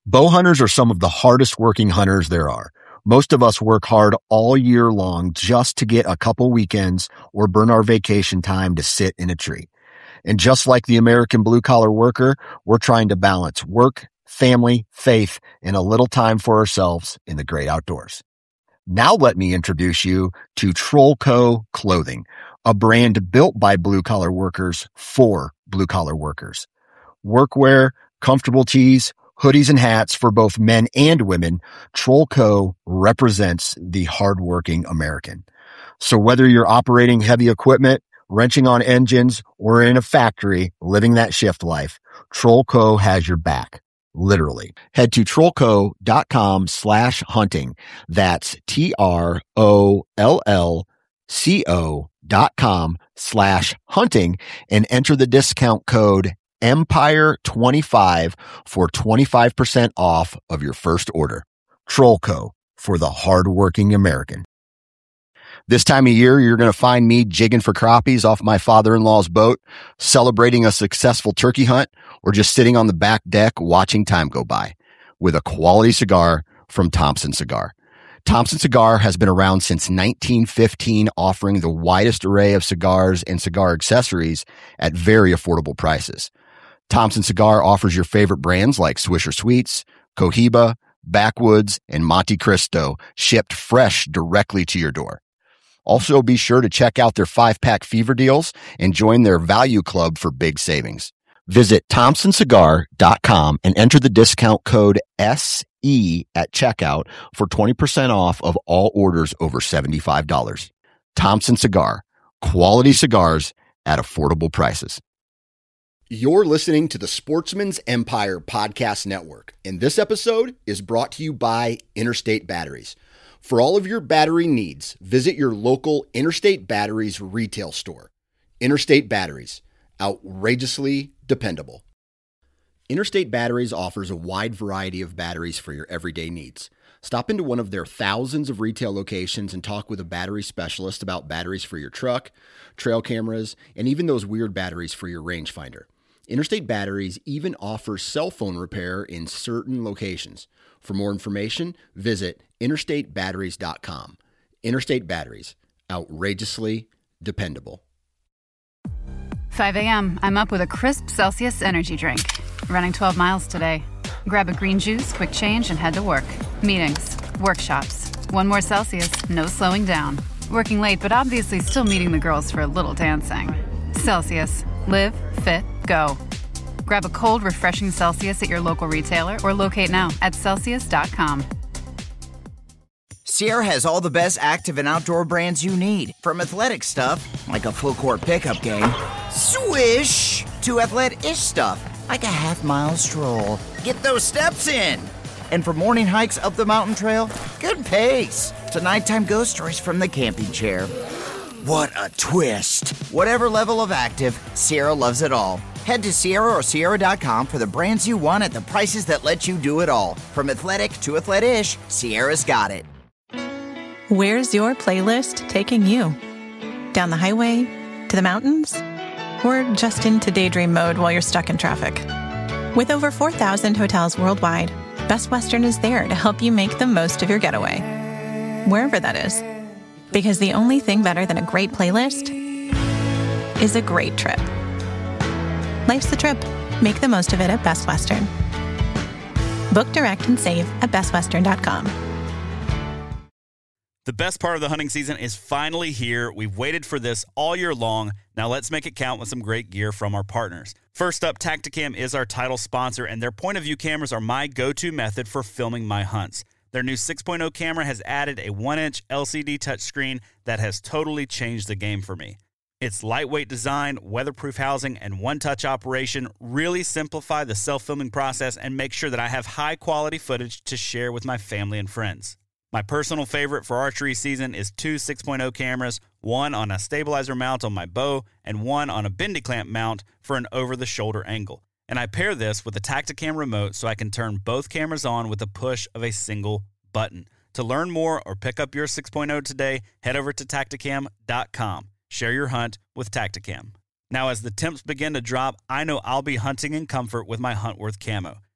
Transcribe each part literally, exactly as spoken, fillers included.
Bow hunters are some of the hardest working hunters there are. Most of us work hard all year long just to get a couple weekends or burn our vacation time to sit in a tree. And just like the American blue-collar worker, we're trying to balance work, family, faith, and a little time for ourselves in the great outdoors. Now let me introduce you to Trollco Clothing, a brand built by blue-collar workers for blue-collar workers. Workwear, comfortable tees, hoodies, and hats for both men and women, Trollco represents the hardworking American. So whether you're operating heavy equipment, wrenching on engines, or in a factory living that shift life, Trollco has your back. Literally. Head to trollco.com slash hunting. That's T-R-O-L-L-C-O dot com slash hunting and enter the discount code Empire twenty-five for twenty-five percent off of your first order. Trollco, for the hardworking American. This time of year, you're going to find me jigging for crappies off my father-in-law's boat, celebrating a successful turkey hunt, or just sitting on the back deck watching time go by with a quality cigar from Thompson Cigar. Thompson Cigar has been around since nineteen fifteen, offering the widest array of cigars and cigar accessories at very affordable prices. Thompson Cigar offers your favorite brands like Swisher Sweets, Cohiba, Backwoods, and Monte Cristo, shipped fresh directly to your door. Also, be sure to check out their five-pack fever deals and join their value club for big savings. Visit thompson cigar dot com and enter the discount code S E at checkout for twenty percent off of all orders over seventy-five dollars. Thompson Cigar, quality cigars at affordable prices. You're listening to the Sportsman's Empire Podcast Network, and this episode is brought to you by Interstate Batteries. For all of your battery needs, visit your local Interstate Batteries retail store. Interstate Batteries, outrageously dependable. Interstate Batteries offers a wide variety of batteries for your everyday needs. Stop into one of their thousands of retail locations and talk with a battery specialist about batteries for your truck, trail cameras, and even those weird batteries for your rangefinder. Interstate Batteries even offers cell phone repair in certain locations. For more information, visit interstate batteries dot com. Interstate Batteries, outrageously dependable. five a.m. I'm up with a crisp Celsius energy drink. Running twelve miles today. Grab a green juice, quick change, and head to work. Meetings, workshops. One more Celsius, no slowing down. Working late, but obviously still meeting the girls for a little dancing. Celsius. Live, fit, go. Grab a cold, refreshing Celsius at your local retailer or locate now at celsius dot com. Sierra has all the best active and outdoor brands you need. From athletic stuff, like a full court pickup game, swish, to athlete-ish stuff, like a half-mile stroll. Get those steps in. And for morning hikes up the mountain trail, good pace. To nighttime ghost stories from the camping chair. What a twist. Whatever level of active, Sierra loves it all. Head to Sierra or Sierra dot com for the brands you want at the prices that let you do it all. From athletic to athlete-ish, Sierra's got it. Where's your playlist taking you? Down the highway? To the mountains? Or just into daydream mode while you're stuck in traffic? With over four thousand hotels worldwide, Best Western is there to help you make the most of your getaway. Wherever that is. Because the only thing better than a great playlist is a great trip. Life's the trip. Make the most of it at Best Western. Book direct and save at best western dot com. The best part of the hunting season is finally here. We've waited for this all year long. Now let's make it count with some great gear from our partners. First up, Tactacam is our title sponsor, and their point-of-view cameras are my go-to method for filming my hunts. Their new six point oh camera has added a one-inch L C D touchscreen that has totally changed the game for me. Its lightweight design, weatherproof housing, and one-touch operation really simplify the self-filming process and make sure that I have high-quality footage to share with my family and friends. My personal favorite for archery season is two six point oh cameras, one on a stabilizer mount on my bow and one on a bendy clamp mount for an over-the-shoulder angle. And I pair this with a Tactacam remote so I can turn both cameras on with the push of a single button. To learn more or pick up your six point oh today, head over to tactacam dot com. Share your hunt with Tactacam. Now, as the temps begin to drop, I know I'll be hunting in comfort with my Huntworth camo.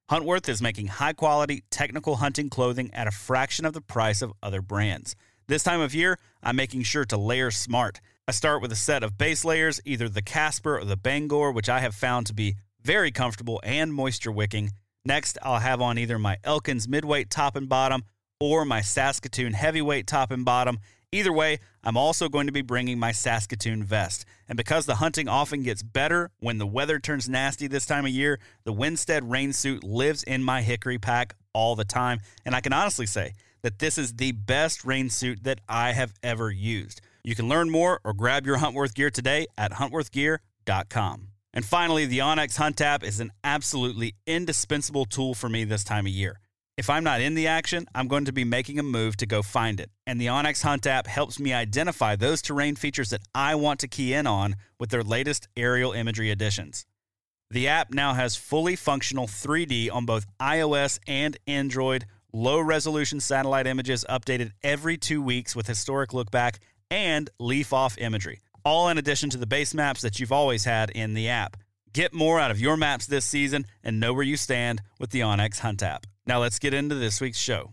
Huntworth is making high-quality, technical hunting clothing at a fraction of the price of other brands. This time of year, I'm making sure to layer smart. I start with a set of base layers, either the Casper or the Bangor, which I have found to be very comfortable and moisture-wicking. Next, I'll have on either my Elkins midweight top and bottom or my Saskatoon heavyweight top and bottom. Either way, I'm also going to be bringing my Saskatoon vest. And because the hunting often gets better when the weather turns nasty this time of year, the Winstead rain suit lives in my hickory pack all the time. And I can honestly say that this is the best rain suit that I have ever used. You can learn more or grab your Huntworth gear today at huntworth gear dot com. And finally, the onX Hunt app is an absolutely indispensable tool for me this time of year. If I'm not in the action, I'm going to be making a move to go find it. And the onX Hunt app helps me identify those terrain features that I want to key in on with their latest aerial imagery additions. The app now has fully functional three D on both iOS and Android, low-resolution satellite images updated every two weeks with historic look-back and leaf-off imagery, all in addition to the base maps that you've always had in the app. Get more out of your maps this season and know where you stand with the onX Hunt app. Now let's get into this week's show.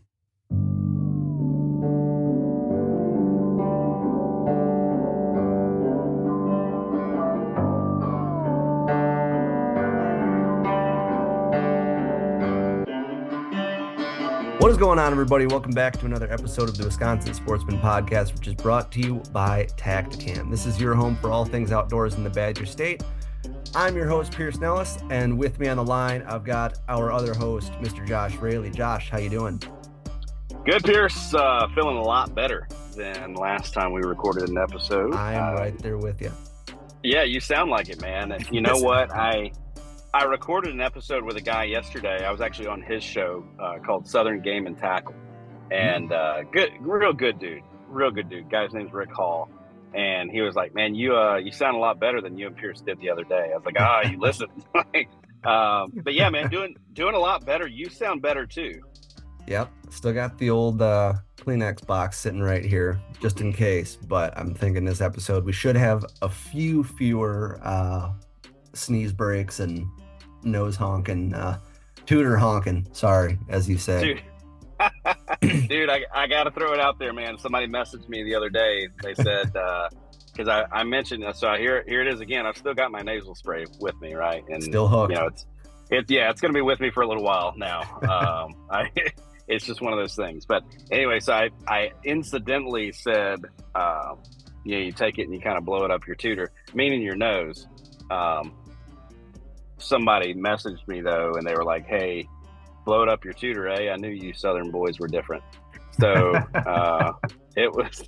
What is going on, everybody? Welcome back to another episode of the Wisconsin Sportsman Podcast, which is brought to you by Tactacam. This is your home for all things outdoors in the Badger State. I'm your host, Pierce Nellis, and with me on the line, I've got our other host, Mister Josh Raley. Josh, how you doing? Good, Pierce. Uh, feeling a lot better than last time we recorded an episode. I am uh, right there with you. Yeah, you sound like it, man. And you know what? I I recorded an episode with a guy yesterday. I was actually on his show uh, called Southern Game and Tackle, and uh, good, real good dude, real good dude. Guy's name's Rick Hall. And he was like, man, you uh, you sound a lot better than you and Pierce did the other day. I was like, ah, you listened. um, but yeah, man, doing doing a lot better. You sound better too. Yep. Still got the old uh, Kleenex box sitting right here just in case. But I'm thinking this episode we should have a few fewer uh, sneeze breaks and nose honking, uh, tutor honking. Sorry, as you said. Dude. Dude, I, I got to throw it out there, man. Somebody messaged me the other day. They said, because uh, I, I mentioned, so here here it is again. I've still got my nasal spray with me, right? And still hooked. You know, it's, it, yeah, it's going to be with me for a little while now. Um, I, it's just one of those things. But anyway, so I, I incidentally said, uh, you know, you take it and you kind of blow it up your tutor, meaning your nose. Um, somebody messaged me, though, and they were like, hey, blow it up your tutor, eh? I knew you Southern boys were different. So uh, it was.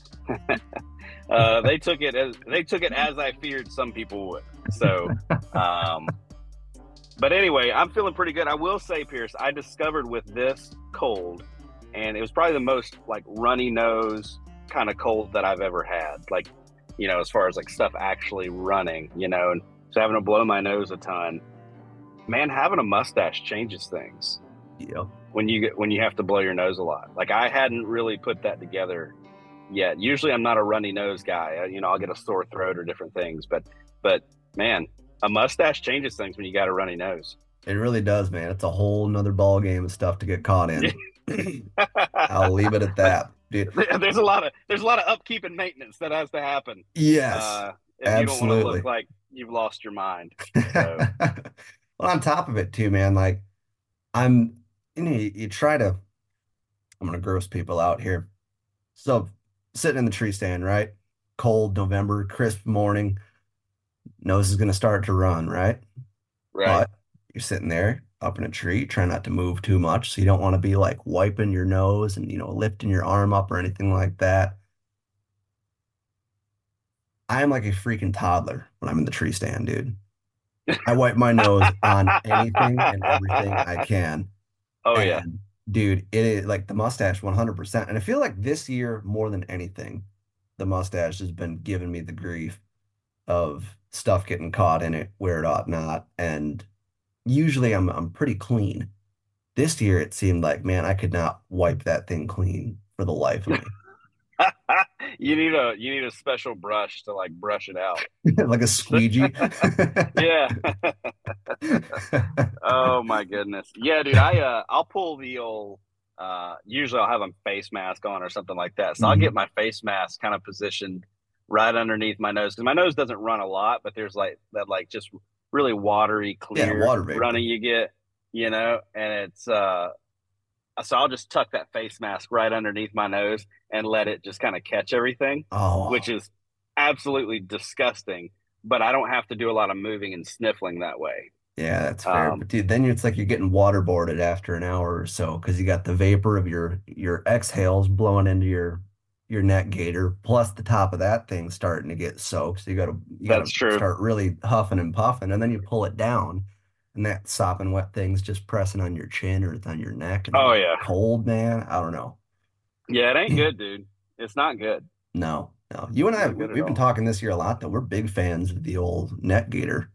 uh, they took it as they took it as I feared some people would. So, um, but anyway, I'm feeling pretty good. I will say, Pierce, I discovered with this cold, and it was probably the most like runny nose kind of cold that I've ever had. Like, you know, as far as like stuff actually running, you know, and so having to blow my nose a ton. Man, having a mustache changes things. Yep. When you get when you have to blow your nose a lot. Like I hadn't really put that together yet. Usually I'm not a runny nose guy. I, you know, I'll get a sore throat or different things. But but man, a mustache changes things when you got a runny nose. It really does, man. It's a whole nother ball game of stuff to get caught in. I'll leave it at that, dude. There's a lot of there's a lot of upkeep and maintenance that has to happen. Yes, uh, if absolutely. You don't want to look like you've lost your mind. So. Well, on top of it too, man, like I'm, you know, you, you try to, I'm going to gross people out here. So sitting in the tree stand, right? Cold November, crisp morning, nose is going to start to run, right? Right. But you're sitting there up in a tree, try not to move too much. So you don't want to be like wiping your nose and, you know, lifting your arm up or anything like that. I am like a freaking toddler when I'm in the tree stand, dude. I wipe my nose on anything and everything I can. Oh, and, yeah. Dude, it is like the mustache one hundred percent. And I feel like this year, more than anything, the mustache has been giving me the grief of stuff getting caught in it where it ought not. And usually I'm I'm pretty clean. This year, it seemed like, man, I could not wipe that thing clean for the life of me. You need a you need a special brush to like brush it out. Like a squeegee. Yeah. Oh my goodness. Yeah, dude, I uh I'll pull the old uh usually I'll have a face mask on or something like that. So Mhm. I'll get my face mask kind of positioned right underneath my nose because my nose doesn't run a lot, but there's like that like just really watery, clear water vapor. running you get, you know, and it's uh so I'll just tuck that face mask right underneath my nose and let it just kind of catch everything, Oh, which is absolutely disgusting, but I don't have to do a lot of moving and sniffling that way. yeah, that's fair. Um, But dude, then it's like you're getting waterboarded after an hour or so because you got the vapor of your your exhales blowing into your your neck gaiter, plus the top of that thing starting to get soaked. So you gotta you gotta that's true. start really huffing and puffing, and then you pull it down, and that sopping wet thing's just pressing on your chin or it's on your neck, and Oh you're yeah. cold, man. I don't know. Yeah, it ain't good, dude. It's not good. No, no. You and I, Not we- good at we've been all. talking this year a lot, though. We're big fans of the old neck gaiter.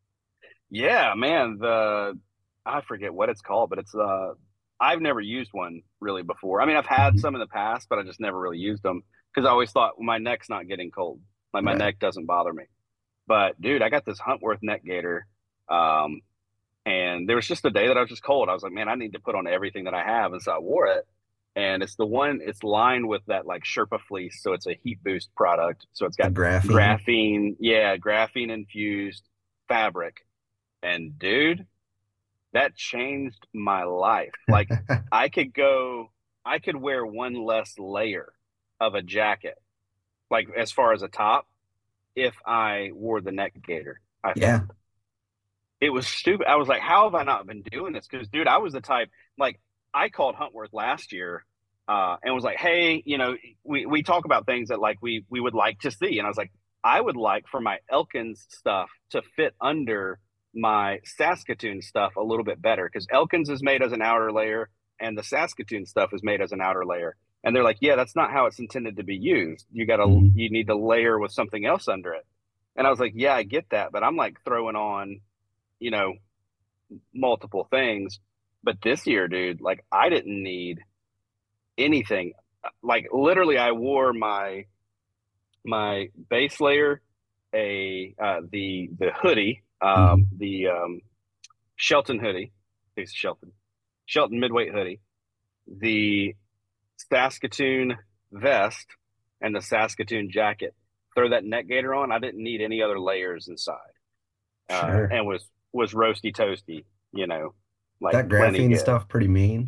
Yeah, man, the I forget what it's called, but it's uh I've never used one really before. I mean, I've had Mhm. some in the past, but I just never really used them because I always thought well, my neck's not getting cold. Like my Right. neck doesn't bother me. But dude, I got this Huntworth neck gaiter. Um, and there was just a day that I was just cold. I was like, man, I need to put on everything that I have. And so I wore it. And it's the one, it's lined with that like Sherpa fleece. So it's a heat boost product. So it's The got graphene. graphene, yeah, graphene infused fabric. And dude, that changed my life. Like I could go, I could wear one less layer of a jacket, like as far as a top, if I wore the neck gaiter. I Yeah. found it was stupid. I was like, how have I not been doing this? Because, dude, I was the type, like, I called Huntworth last year uh, and was like, hey, you know, we, we talk about things that, like, we, we would like to see. And I was like, I would like for my Elkins stuff to fit under my Saskatoon stuff a little bit better because Elkins is made as an outer layer and the Saskatoon stuff is made as an outer layer. And they're like, yeah, that's not how it's intended to be used. You got to, Mhm. you need to layer with something else under it. And I was like, yeah, I get that. But I'm like throwing on, you know, multiple things. But this year, dude, like I didn't need anything. Like literally, I wore my my base layer, a uh, the the hoodie, um, the um, Shelton hoodie, it's Shelton, Shelton midweight hoodie, the Saskatoon vest, and the Saskatoon jacket. Throw that neck gaiter on. I didn't need any other layers inside, uh, Sure. and was was roasty toasty. You know, like That plenty graphene good. stuff pretty mean.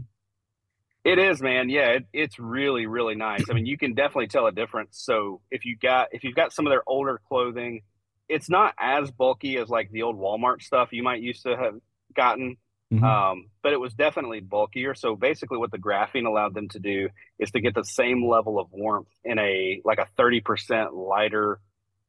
It is, man. Yeah, it, it's really, really nice. I mean, you can definitely tell a difference. So if you got if you've got some of their older clothing, it's not as bulky as like the old Walmart stuff you might used to have gotten. Mhm. Um, but it was definitely bulkier. So basically what the graphene allowed them to do is to get the same level of warmth in a like a thirty percent lighter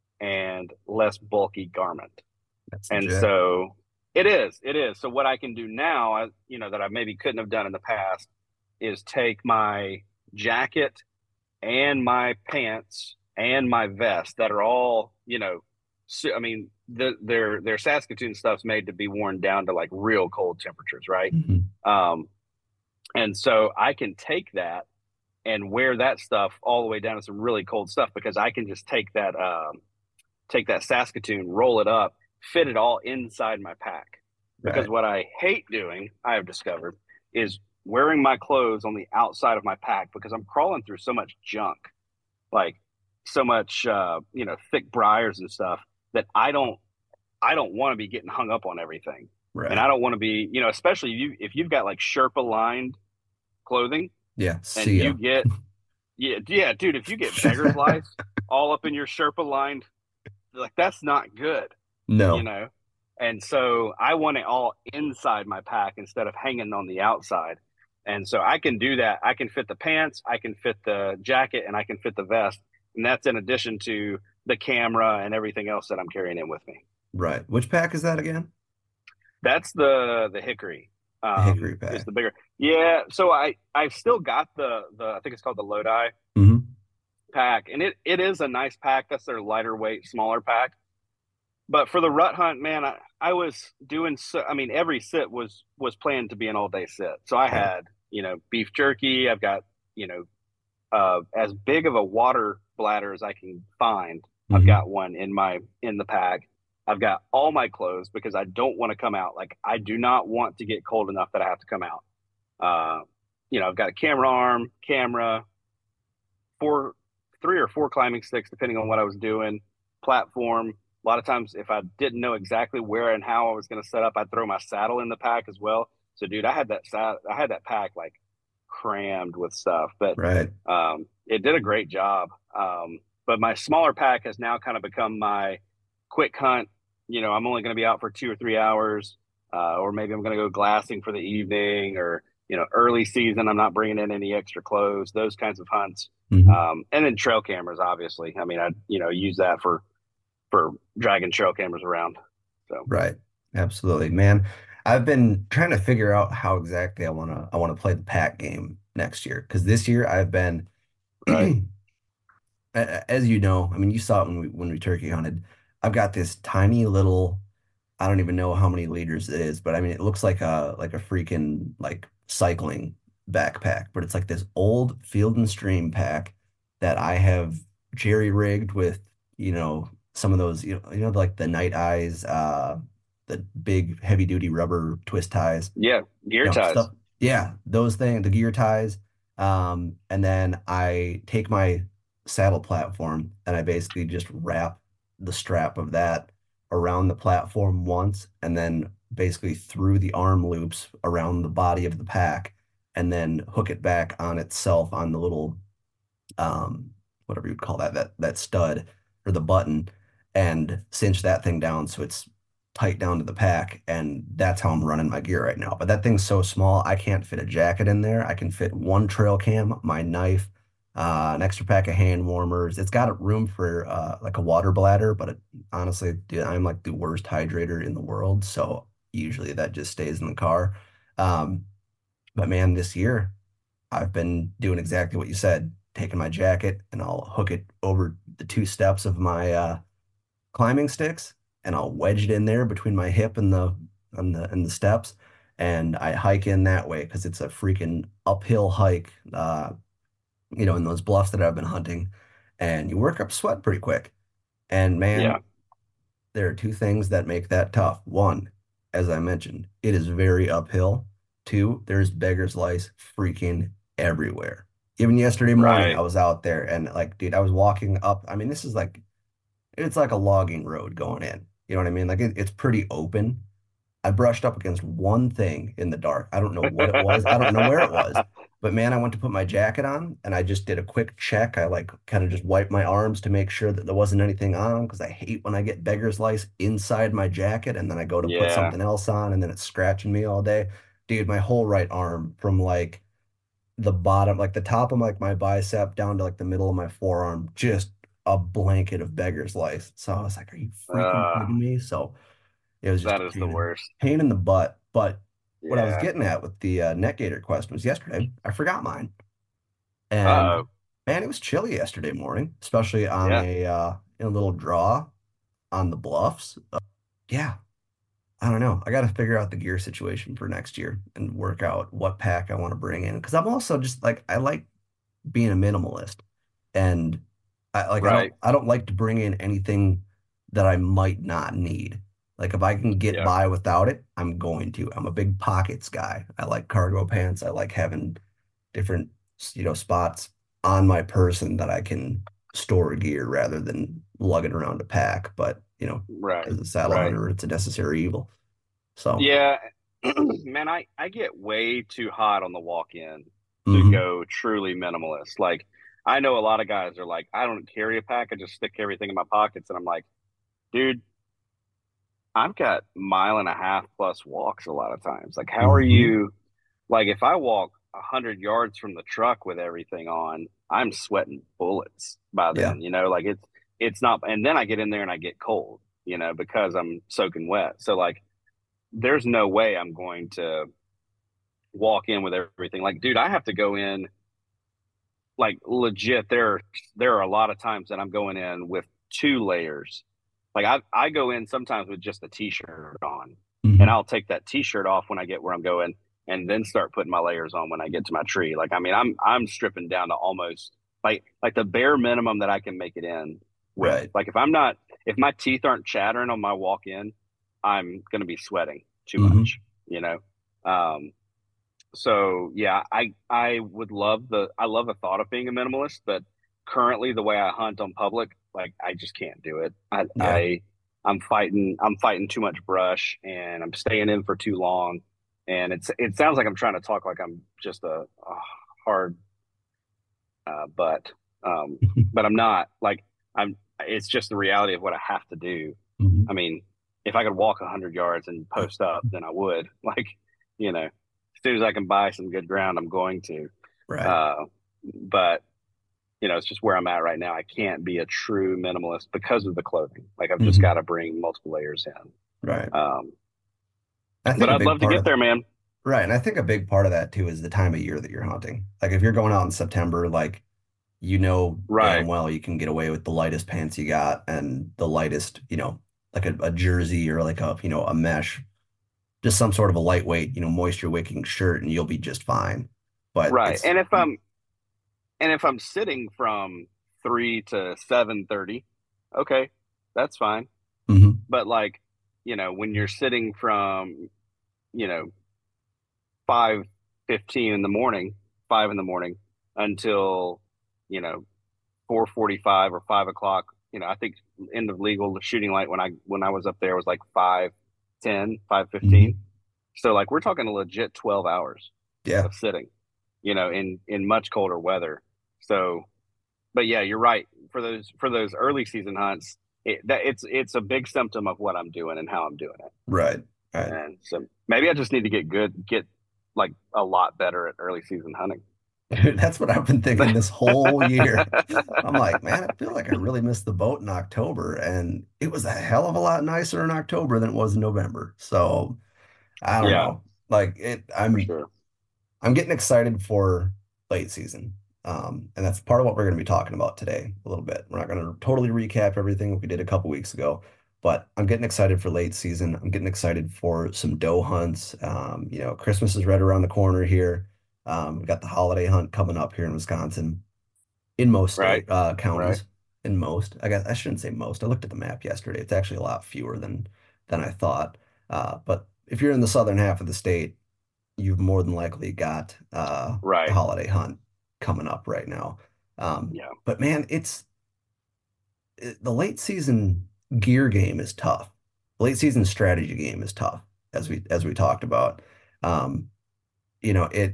and less bulky garment. That's And legit. so it is, it is. So what I can do now, I, you know, that I maybe couldn't have done in the past is take my jacket and my pants and my vest that are all, you know, so, I mean, the, their their Saskatoon stuff's made to be worn down to like real cold temperatures, right? Mhm. Um, and so I can take that and wear that stuff all the way down to some really cold stuff because I can just take that um, take that Saskatoon, roll it up, fit it all inside my pack. Because Right. what I hate doing, I have discovered, is wearing my clothes on the outside of my pack because I'm crawling through so much junk, like so much, uh, you know, thick briars and stuff that I don't, I don't want to be getting hung up on everything, Right. and I don't want to be, you know, especially if you if you've got like Sherpa lined clothing Yeah. and See ya. you get, yeah, yeah, dude, if you get beggar's lice all up in your Sherpa lined, like that's not good. No. You know? And so I want it all inside my pack instead of hanging on the outside. And so I can do that. I can fit the pants, I can fit the jacket, and I can fit the vest. And that's in addition to the camera and everything else that I'm carrying in with me. Right. Which pack is that again? That's the the hickory. Um, The hickory pack. is the bigger. Yeah. So I I've still got the the I think it's called the Lodi Mhm. pack, and it it is a nice pack. That's their lighter weight, smaller pack. But for the rut hunt, man, I, I was doing so. I mean, every sit was was planned to be an all day sit. So I Yeah. had, you know, beef jerky. I've got, you know, uh, as big of a water bladders I can find. Mm-hmm. I've got one in my in the pack. I've got all my clothes because I don't want to come out. Like, I do not want to get cold enough that I have to come out. Uh, you know, I've got a camera arm, camera, four, three or four climbing sticks, depending on what I was doing, platform. A lot of times, if I didn't know exactly where and how I was going to set up, I'd throw my saddle in the pack as well. So, dude, I had that sad, I had that pack like crammed with stuff, but right. um, it did a great job. Um, but my smaller pack has now kind of become my quick hunt. You know, I'm only going to be out for two or three hours, uh, or maybe I'm going to go glassing for the evening, or, you know, early season, I'm not bringing in any extra clothes, those kinds of hunts. Mm-hmm. Um, and then trail cameras, obviously. I mean, I, you know, use that for, for dragging trail cameras around. So, right. Absolutely, man. I've been trying to figure out how exactly I want to, I want to play the pack game next year. Cause this year I've been, right. as you know, I mean, you saw it when we, when we turkey hunted. I've got this tiny little, I don't even know how many liters it is, but I mean, it looks like a like a freaking like cycling backpack, but it's like this old Field and Stream pack that I have jerry rigged with, you know, some of those, you know, you know, like the Night Eyes, uh, the big heavy duty rubber twist ties. Yeah, gear you know, ties. Stuff. Yeah, those things, the gear ties. Um, and then I take my saddle platform and I basically just wrap the strap of that around the platform once, and then basically through the arm loops around the body of the pack, and then hook it back on itself on the little, um, whatever you'd call that, that, that stud or the button, and cinch that thing down so it's tight down to the pack. And that's how I'm running my gear right now. But that thing's so small, I can't fit a jacket in there. I can fit one trail cam, my knife, Uh, an extra pack of hand warmers. It's got room for uh, like a water bladder, but it, honestly, dude, I'm like the worst hydrator in the world. So usually that just stays in the car. Um, but man, this year I've been doing exactly what you said, taking my jacket and I'll hook it over the two steps of my uh, climbing sticks, and I'll wedge it in there between my hip and the and the and the steps, and I hike in that way because it's a freaking uphill hike. Uh, you know, in those bluffs that I've been hunting, and you work up sweat pretty quick. And man, Yeah. there are two things that make that tough. One, as I mentioned, it is very uphill. Two, there's beggar's lice freaking everywhere. Even yesterday morning, Right. I was out there and like, dude, I was walking up. I mean, this is like, it's like a logging road going in. You know what I mean? Like it, it's pretty open. I brushed up against one thing in the dark. I don't know what it was. I don't know where it was. But man, I went to put my jacket on and I just did a quick check. I like kind of just wiped my arms to make sure that there wasn't anything on, because I hate when I get beggar's lice inside my jacket and then I go to put Yeah. something else on and then it's scratching me all day. Dude, my whole right arm from like the bottom, like the top of like my bicep down to like the middle of my forearm, just a blanket of beggar's lice. So I was like, are you freaking Uh, kidding me? So it was just that a is the pain in, worst. pain in the butt. But what I was Yeah. getting at with the uh, net gator question was yesterday, I forgot mine. And Uh-oh. man, it was chilly yesterday morning, especially on Yeah. a uh, in a little draw on the bluffs. Uh, yeah, I don't know. I got to figure out the gear situation for next year and work out what pack I want to bring in. Because I'm also just like, I like being a minimalist, and I like I Right. don't I don't like to bring in anything that I might not need. Like if I can get Yeah. by without it, I'm going to. I'm a big pockets guy. I like cargo pants. I like having different, you know, spots on my person that I can store gear rather than lugging around a pack. But, you know, Right. as a saddle Right. hunter, it's a necessary evil. So, Yeah. Man, I, I get way too hot on the walk-in to mhm. go truly minimalist. Like, I know a lot of guys are like, I don't carry a pack. I just stick everything in my pockets. And I'm like, dude, I've got mile and a half plus walks a lot of times. Like, how are Mhm. you? Like, if I walk a hundred yards from the truck with everything on, I'm sweating bullets by Yeah. then, you know, like it's, it's not, and then I get in there and I get cold, you know, because I'm soaking wet. So like, there's no way I'm going to walk in with everything. Like, dude, I have to go in like legit. There are, there are a lot of times that I'm going in with two layers. Like I, I go in sometimes with just a t-shirt on, Mhm. and I'll take that t-shirt off when I get where I'm going, and then start putting my layers on when I get to my tree. Like, I mean, I'm, I'm stripping down to almost like like the bare minimum that I can make it in with. Right. Like if I'm not, if my teeth aren't chattering on my walk in, I'm going to be sweating too Mhm. much, you know? Um, so yeah, I, I would love the, I love the thought of being a minimalist, but currently the way I hunt on public, like I just can't do it. I, Yeah. I, I'm fighting, I'm fighting too much brush and I'm staying in for too long. And it's, it sounds like I'm trying to talk like I'm just a, a hard, uh, butt. Um, but I'm not. Like I'm, it's just the reality of what I have to do. Mhm. I mean, if I could walk a hundred yards and post up, then I would. Like, you know, as soon as I can buy some good ground, I'm going to. Right. Uh, but you know, it's just where I'm at right now. I can't be a true minimalist because of the clothing. Like I've just Mhm. got to bring multiple layers in. Right. Um, I think but a I'd big love to part get of there, man. Right. And I think a big part of that too is the time of year that you're hunting. Like if you're going out in September, like you know Right. damn well you can get away with the lightest pants you got and the lightest, you know, like a, a jersey or like a, you know, a mesh, just some sort of a lightweight, you know, moisture wicking shirt and you'll be just fine. But Right. it's And if I'm, and if I'm sitting from three to seven thirty, okay, that's fine. Mhm. But like, you know, when you're sitting from, you know, five fifteen in the morning, five in the morning until, you know, four forty five or five o'clock, you know, I think end of legal shooting light when I when I was up there was like five ten, five fifteen. Mhm. So like we're talking a legit twelve hours Yeah. of sitting, you know, in in much colder weather. So, but yeah, you're right. For those for those early season hunts, it, that it's it's a big symptom of what I'm doing and how I'm doing it. Right. Right. And so maybe I just need to get good, get like a lot better at early season hunting. Dude, that's what I've been thinking this whole year. I'm like, man, I feel like I really missed the boat in October, and it was a hell of a lot nicer in October than it was in November. So I don't Yeah, know. Like it, for I'm sure. I'm getting excited for late season. Um, and that's part of what we're going to be talking about today a little bit. We're not going to totally recap everything we did a couple weeks ago, but I'm getting excited for late season. I'm getting excited for some doe hunts. Um, you know, Christmas is right around the corner here. Um, we've got the holiday hunt coming up here in Wisconsin, in most Right, state uh, right. counties. In most, I guess I shouldn't say most. I looked at the map yesterday. It's actually a lot fewer than than I thought. Uh, but if you're in the southern half of the state, you've more than likely got uh, a Right. holiday hunt coming up right now. Um, Yeah. but man, it's it, the late season gear game is tough. The late season strategy game is tough, as we as we talked about. Um, you know, it.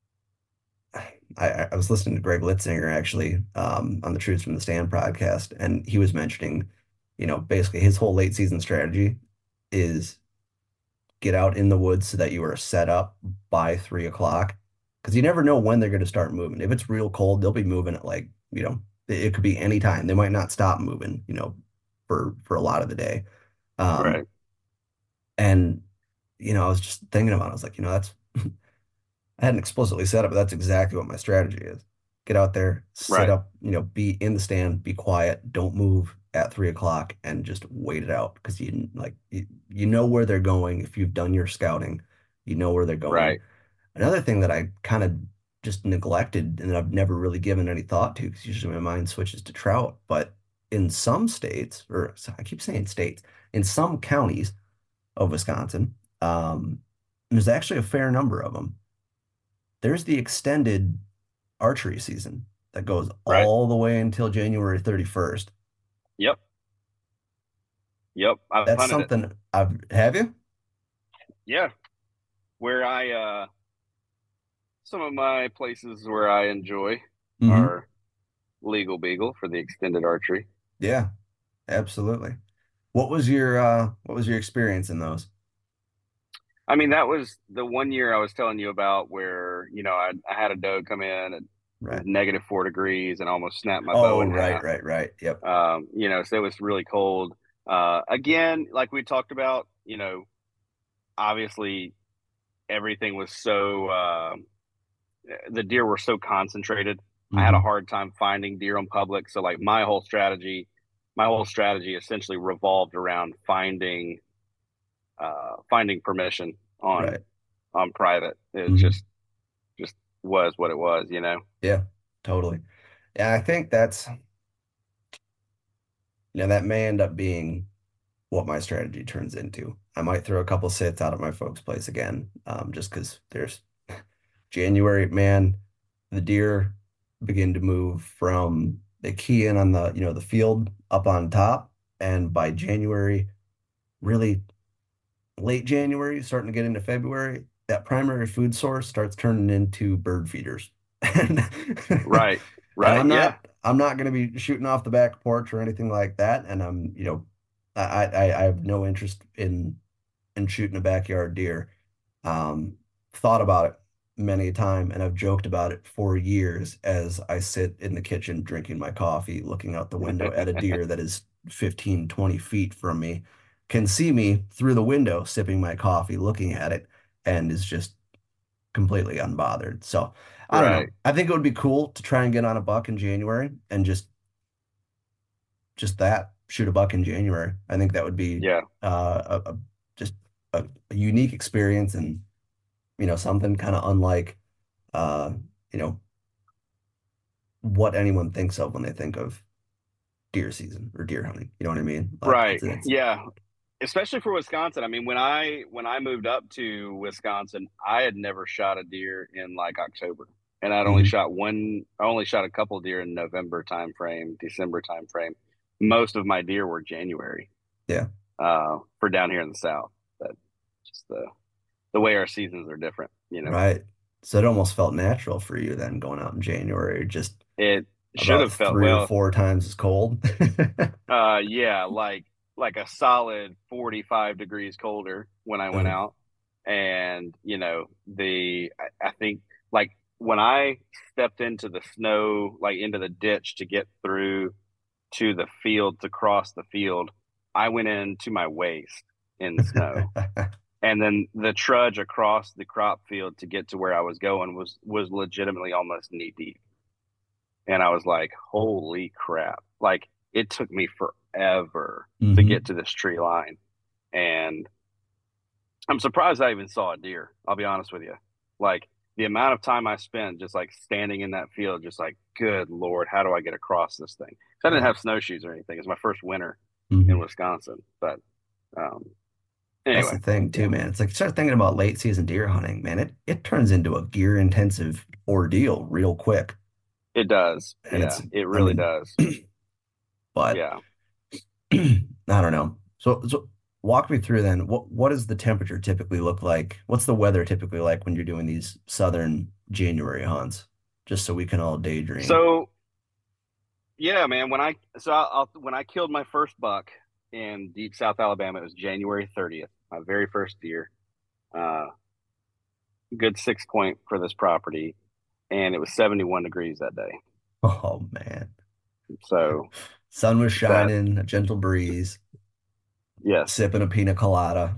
I, I was listening to Greg Litzinger actually um, on the Truths from the Stand podcast, and he was mentioning, you know, basically his whole late season strategy is get out in the woods so that you are set up by three o'clock because you never know when they're going to start moving. If it's real cold, they'll be moving at like, you know, it, it could be any time. They might not stop moving, you know, for for a lot of the day. Um, Right. and you know, I was just thinking about it. I was like, you know, that's I hadn't explicitly said it, but that's exactly what my strategy is. Get out there, sit Right. up, you know, be in the stand, be quiet, don't move at three o'clock, and just wait it out because you like you, you know where they're going. If you've done your scouting, you know where they're going. Right. Another thing that I kind of just neglected and I've never really given any thought to because usually my mind switches to trout, but in some states, or I keep saying states, in some counties of Wisconsin, um, there's actually a fair number of them. There's the extended archery season that goes Right. all the way until January thirty-first. Yep. Yep. I've That's hunted it. something I've, have you? Yeah. Where I, uh, some of my places where I enjoy Mhm. are Legal Beagle for the extended archery. Yeah, absolutely. What was your uh what was your experience in those? I mean, that was the one year I was telling you about where, you know, I, I had a doe come in and it was Right. negative four degrees and almost snapped my bow Oh, in right, half. right, right. Yep. Um, you know, so it was really cold. Uh, again, like we talked about, you know, obviously everything was so, uh, the deer were so concentrated. I had a Mhm. hard time finding deer on public. So like my whole strategy, my whole strategy essentially revolved around finding, uh, finding permission on, Right. on private. It Mhm. just, just was what it was, you know? Yeah, totally. Yeah, I think that's, you know, that may end up being what my strategy turns into. I might throw a couple sits out at my folks' place again, um, just because there's January, man, the deer begin to move from they key in on the, you know, the field up on top. And by January, really late January, starting to get into February, that primary food source starts turning into bird feeders. And, Right. and Right. I'm Yeah. not I'm not going to be shooting off the back porch or anything like that. And I'm, you know, I I, I have no interest in in shooting a backyard deer. Um, thought about it many a time, and I've joked about it for years as I sit in the kitchen drinking my coffee, looking out the window at a deer that is fifteen, twenty feet from me, can see me through the window sipping my coffee, looking at it, and is just completely unbothered. So I don't know. Right. I think it would be cool to try and get on a buck in January and just just that, shoot a buck in January. I think that would be Yeah. uh, a, a just a, a unique experience and you know something kind of unlike uh, you know what anyone thinks of when they think of deer season or deer hunting. You know what I mean? Like Right. it's it's Yeah. Especially for Wisconsin. I mean, when I when I moved up to Wisconsin, I had never shot a deer in like October. And I'd only mhm, shot one I only shot a couple deer in November timeframe, December timeframe. Most of my deer were January, yeah, uh, for down here in the South. But just the the way our seasons are different, you know. right. So it almost felt natural for you then going out in January, just It should about have felt three or well. four times as cold. Uh, yeah, like like a solid forty-five degrees colder when I went Oh, out. And, you know, the I, I think like when I stepped into the snow, like into the ditch to get through to the field to cross the field, I went in to my waist in snow. And then the trudge across the crop field to get to where I was going was was legitimately almost knee deep. And I was like, holy crap. Like it took me forever to hmm get to this tree line. And I'm surprised I even saw a deer. I'll be honest with you. Like the amount of time I spent just like standing in that field, just like, good Lord, how do I get across this thing? 'Cause I didn't Right. have snowshoes or anything. It's my first winter in hmm Wisconsin. But um, That's anyway, the thing too, yeah, man. It's like start thinking about late season deer hunting, man. It it turns into a gear intensive ordeal real quick. it does. And Yeah, it's, it I really mean, does. but Yeah. I don't know. So, so walk me through then. What what does the temperature typically look like? What's the weather typically like when you're doing these southern January hunts? Just so we can all daydream. So yeah, man. When I so I'll, when I killed my first buck in deep South Alabama, it was January thirtieth, my very first deer. Uh, good six point for this property, and it was seventy-one degrees that day. Oh man. So Sun was that shining, a gentle breeze, yes, sipping a pina colada,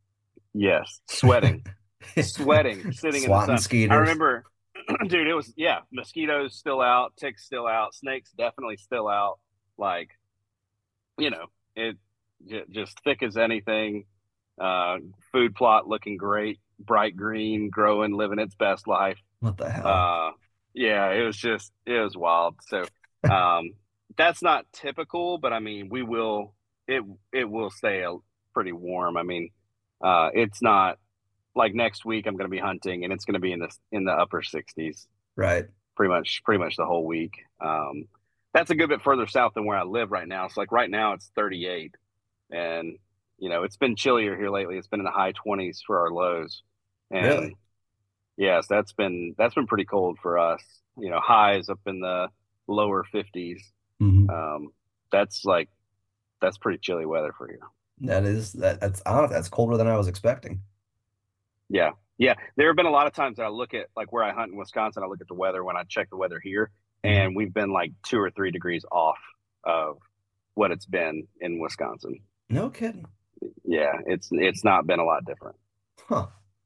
yes, sweating, sweating, sitting in the swatting sun. I skeeters. remember, dude, it was yeah, mosquitoes still out, ticks still out, snakes definitely still out. Like you know, it j- just thick as anything. Uh, food plot looking great, bright green, growing, living its best life. What the hell? Uh, yeah, it was just it was wild. So um, that's not typical, but I mean, we will it it will stay a, pretty warm. I mean, uh, it's not like next week I'm going to be hunting and it's going to be in this in the upper sixties Right. pretty much pretty much the whole week. Um, that's a good bit further south than where I live right now. So like right now it's thirty-eight, and you know it's been chillier here lately. It's been in the high twenties for our lows, and Really? yes, that's been that's been pretty cold for us. You know, highs up in the lower fifties. hmm Um, that's like that's pretty chilly weather for here. That is that that's honest. That's colder than I was expecting. Yeah, yeah. There have been a lot of times that I look at like where I hunt in Wisconsin. I look at the weather when I check the weather here, Mhm. and we've been like two or three degrees off of what it's been in Wisconsin. No kidding. Yeah, it's it's not been a lot different. Huh.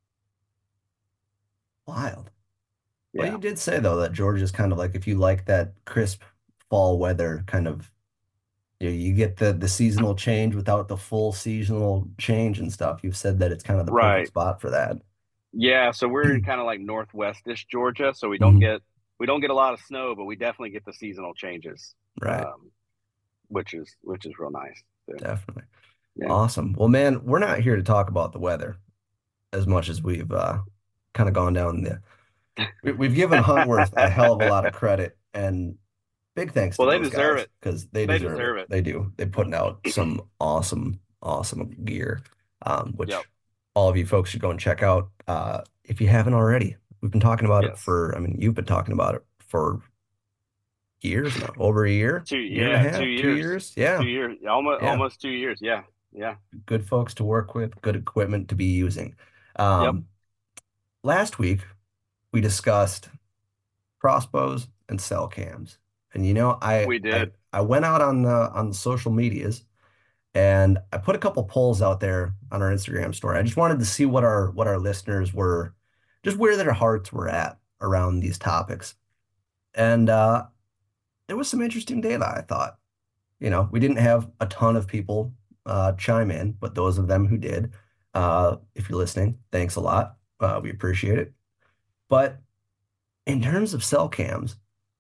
Wild. Well, Yeah, you did say though that Georgia's kind of like if you like that crisp fall weather, kind of you know, you get the the seasonal change without the full seasonal change and stuff. You've said that it's kind of the perfect right. spot for that. Yeah, so we're in kind of like northwestish Georgia, so we don't hmm get we don't get a lot of snow, but we definitely get the seasonal changes, Right. um, which is which is real nice. So, Definitely. yeah. Awesome. Well, man, we're not here to talk about the weather as much as we've uh, kind of gone down the. we- We've given Huntworth a hell of a lot of credit, and big thanks to Well, they those deserve guys it. because they They deserve deserve it. it. They do. They're putting out some awesome, awesome gear, um, which Yep. all of you folks should go and check out uh, if you haven't already. We've been talking about it Yes. for, I mean, you've been talking about it for years now, over a year, Two, year and a yeah, half, two two years. years. Yeah. Two years, almost Yeah. almost two years. Yeah, yeah. Good folks to work with, good equipment to be using. Yep. Um, last week we discussed crossbows and cell cams. And you know, I We I, did. I went out on the on the social medias and I put a couple polls out there on our Instagram story. I just wanted to see what our what our listeners were, just where their hearts were at around these topics. And uh, there was some interesting data, I thought. You know, we didn't have a ton of people uh, chime in, but those of them who did, uh, if you're listening, thanks a lot. Uh, we appreciate it. But in terms of cell cams,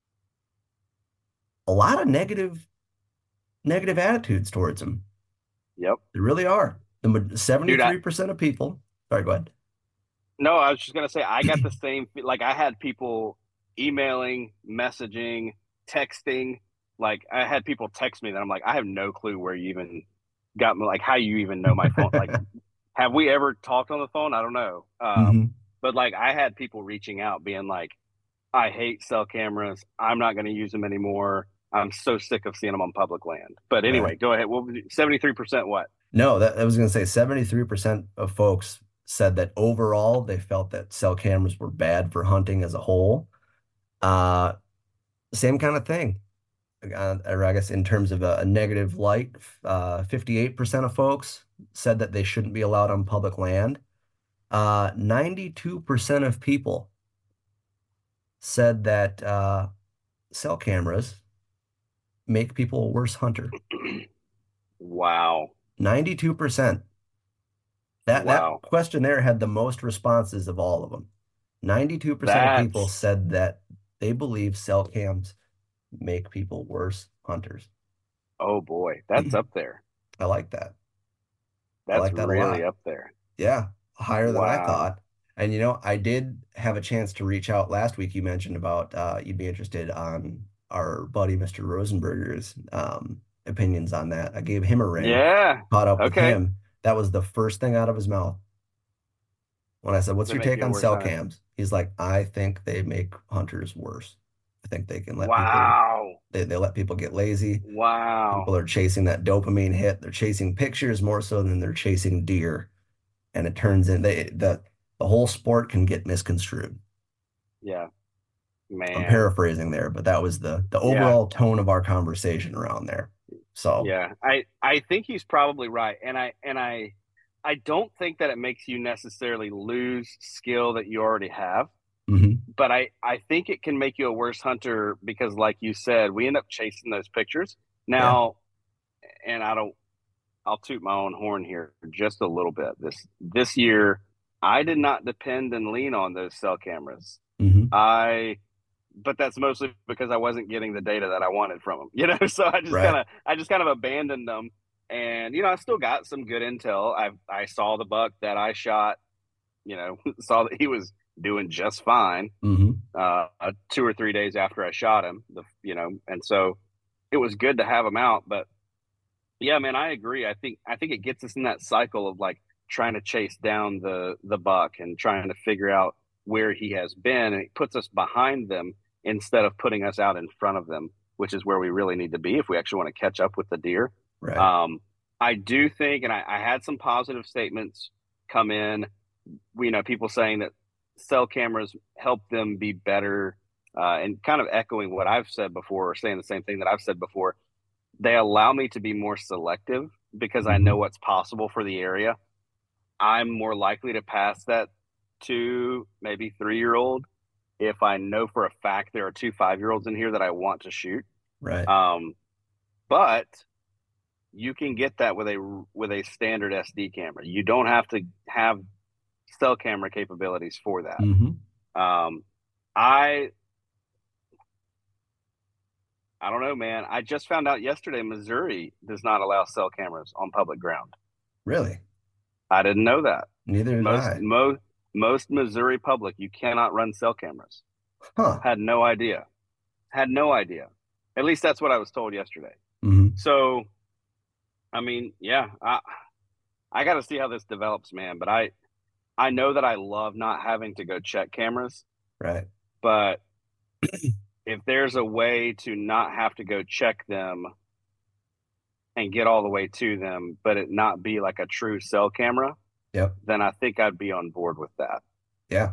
a lot of negative negative attitudes towards them. Yep. There really are. The ma- Dude, I, seventy-three percent of people. Sorry, go ahead. no, I was just gonna say I got the same. fe- Like I had people emailing, messaging, texting. Like I had people text me that I'm like, I have no clue where you even got me. Like how you even know my phone. Like, have we ever talked on the phone? I don't know. Um, hmm but like I had people reaching out, being like, I hate cell cameras. I'm not going to use them anymore. I'm so sick of seeing them on public land. But anyway, Right. go ahead. Well, seventy-three percent what? No, that I was going to say seventy-three percent of folks said that overall they felt that cell cameras were bad for hunting as a whole. Uh, same kind of thing. Uh, or I guess in terms of a, a negative light, uh, fifty-eight percent of folks said that they shouldn't be allowed on public land. Uh, ninety-two percent of people said that uh, cell cameras make people a worse hunter. Wow. ninety-two percent. That that Wow. question there had the most responses of all of them. ninety-two percent of people That's, said that they believe cell cams make people worse hunters. oh boy, that's up there. I like that. I That's like that a really lot. up there. Yeah, higher than I Wow. thought. And you know, I did have a chance to reach out last week. You mentioned about uh, you'd be interested on our buddy Mister Rosenberger's um, opinions on that. I gave him a ring, Yeah. caught up with Okay. him. That was the first thing out of his mouth when I said, "What's They your make take you a on worse cell hunter. cams?" He's like, "I think they make hunters worse. I think they can let people Wow. they, they let people get lazy. Wow. People are chasing that dopamine hit. They're chasing pictures more so than they're chasing deer, and it turns in they the the whole sport can get misconstrued." Yeah. I'm Man. paraphrasing there, but that was the the Yeah. overall tone of our conversation around there. So Yeah. I I think he's probably right. And I and I I don't think that it makes you necessarily lose skill that you already have. mhm, But I, I think it can make you a worse hunter because, like you said, we end up chasing those pictures. yeah, Now, and I don't, I'll toot my own horn here just a little bit. This this year, I did not depend and lean on those cell cameras. mhm, I, but that's mostly because I wasn't getting the data that I wanted from them. You know, so I just right, kind of, I just kind of abandoned them. And you know, I still got some good intel. I I saw the buck that I shot. You know, saw that he was doing just fine mhm, uh, two or three days after I shot him. The you know, and so it was good to have him out. But yeah, man, I agree. I think I think it gets us in that cycle of like trying to chase down the the buck and trying to figure out where he has been, and it puts us behind them instead of putting us out in front of them, which is where we really need to be if we actually want to catch up with the deer. right, Um, I do think, and I, I had some positive statements come in. You know, people saying that cell cameras help them be better, uh, and kind of echoing what I've said before, or saying the same thing that I've said before. They allow me to be more selective because I know mhm, what's possible for the area. I'm more likely to pass that two, maybe three year old if I know for a fact there are two five year olds in here that I want to shoot. right, Um, but you can get that with a with a standard S D camera. You don't have to have cell camera capabilities for that. mhm, Um, I I don't know, man. I just found out yesterday Missouri does not allow cell cameras on public ground. Really? I didn't know that. Neither did Most I. most most Missouri public, you cannot run cell cameras. Huh. Had no idea. Had no idea. At least that's what I was told yesterday. Mm-hmm. So, I mean, yeah, I I got to see how this develops, man. But I I know that I love not having to go check cameras. Right. But if there's a way to not have to go check them and get all the way to them, but it not be like a true cell camera, Yep. then I think I'd be on board with that. Yeah.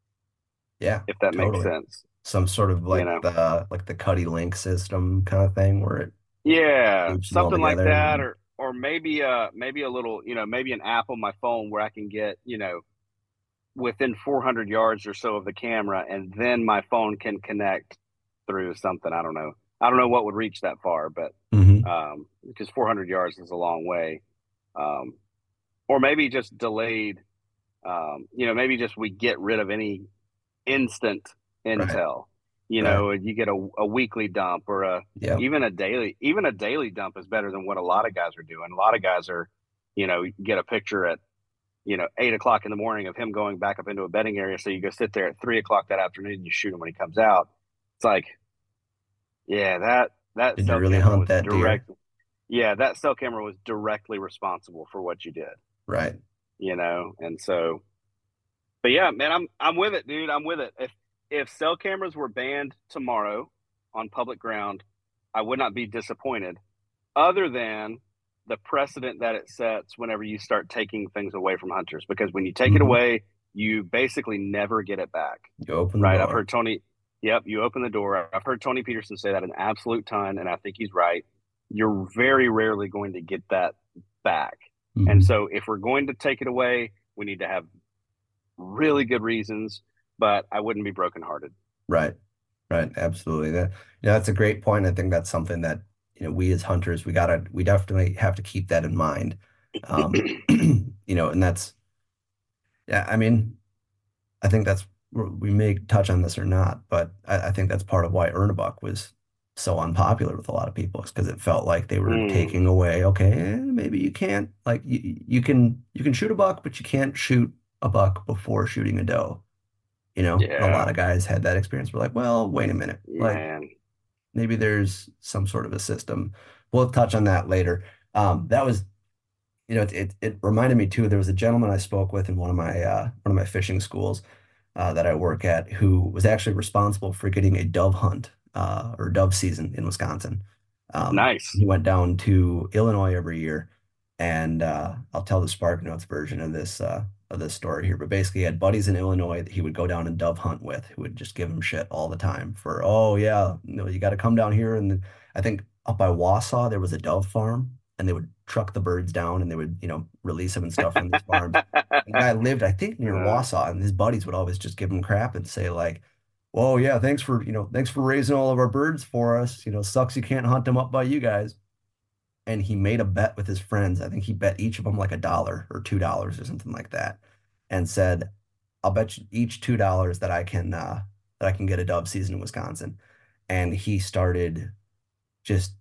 Yeah. If that totally. makes sense. Some sort of like You know. the like the Cuddy Link system kind of thing where it Yeah, loops them all something like together that, and- or or maybe uh maybe a little, you know, maybe an app on my phone where I can get, you know, within four hundred yards or so of the camera, and then my phone can connect through something. I don't know. I don't know what would reach that far, but Mhm. um, because four hundred yards is a long way. Um, or maybe just delayed. Um, you know, maybe just we get rid of any instant intel. You know, you get a, a weekly dump or a Yeah. even a daily even a daily dump is better than what a lot of guys are doing. A lot of guys are, you know, you get a picture at, you know, eight o'clock in the morning of him going back up into a bedding area. So you go sit there at three o'clock that afternoon and you shoot him when he comes out. It's like, yeah, that that Did you cell really camera hunt was that deer? direct. Yeah, that cell camera was directly responsible for what you did. Right. You know, and so, but yeah, man, I'm I'm with it, dude. I'm with it. If if cell cameras were banned tomorrow on public ground, I would not be disappointed. Other than the precedent that it sets whenever you start taking things away from hunters, because when you take it Mhm. away, you basically never get it back. You open the Right? door. I've heard Tony. Yep, you open the door. I've heard Tony Peterson say that an absolute ton, and I think he's right. You're very rarely going to get that back. Mhm. And so if we're going to take it away, we need to have really good reasons, but I wouldn't be brokenhearted. Right. Right. Absolutely. That, yeah, that's a great point. I think that's something that, you know, we as hunters, we gotta, we definitely have to keep that in mind. Um, you know, and that's, yeah, I mean, I think that's, we may touch on this or not, but I, I think that's part of why Earn a Buck was so unpopular with a lot of people, is because it felt like they were Mm. taking away, okay, eh, maybe you can't, like, you, you can, you can shoot a buck, but you can't shoot a buck before shooting a doe. You know, and a Yeah. lot of guys had that experience. We're like, well, wait a minute. Like, Man. maybe there's some sort of a system. We'll touch on that later. Um, that was, you know, it, it it reminded me too. There was a gentleman I spoke with in one of my uh, one of my fishing schools uh, that I work at, who was actually responsible for getting a dove hunt uh, or dove season in Wisconsin. Um, Nice. He went down to Illinois every year, and uh, I'll tell the Spark Notes version of this uh, of this story here. But basically, he had buddies in Illinois that he would go down and dove hunt with, who would just give him shit all the time for, oh yeah, you know, you got to come down here. And then I think up by Wausau there was a dove farm, and they would truck the birds down and they would, you know, release them and stuff from these farms. The guy lived, I think, near Uh. Wausau, and his buddies would always just give him crap and say like, "Well, yeah, thanks for, you know, thanks for raising all of our birds for us. You know, sucks you can't hunt them up by you guys." And he made a bet with his friends. I think he bet each of them like a dollar or two dollars or something like that, and said, "I'll bet you each two dollars that I can uh, that I can get a dove season in Wisconsin." And he started just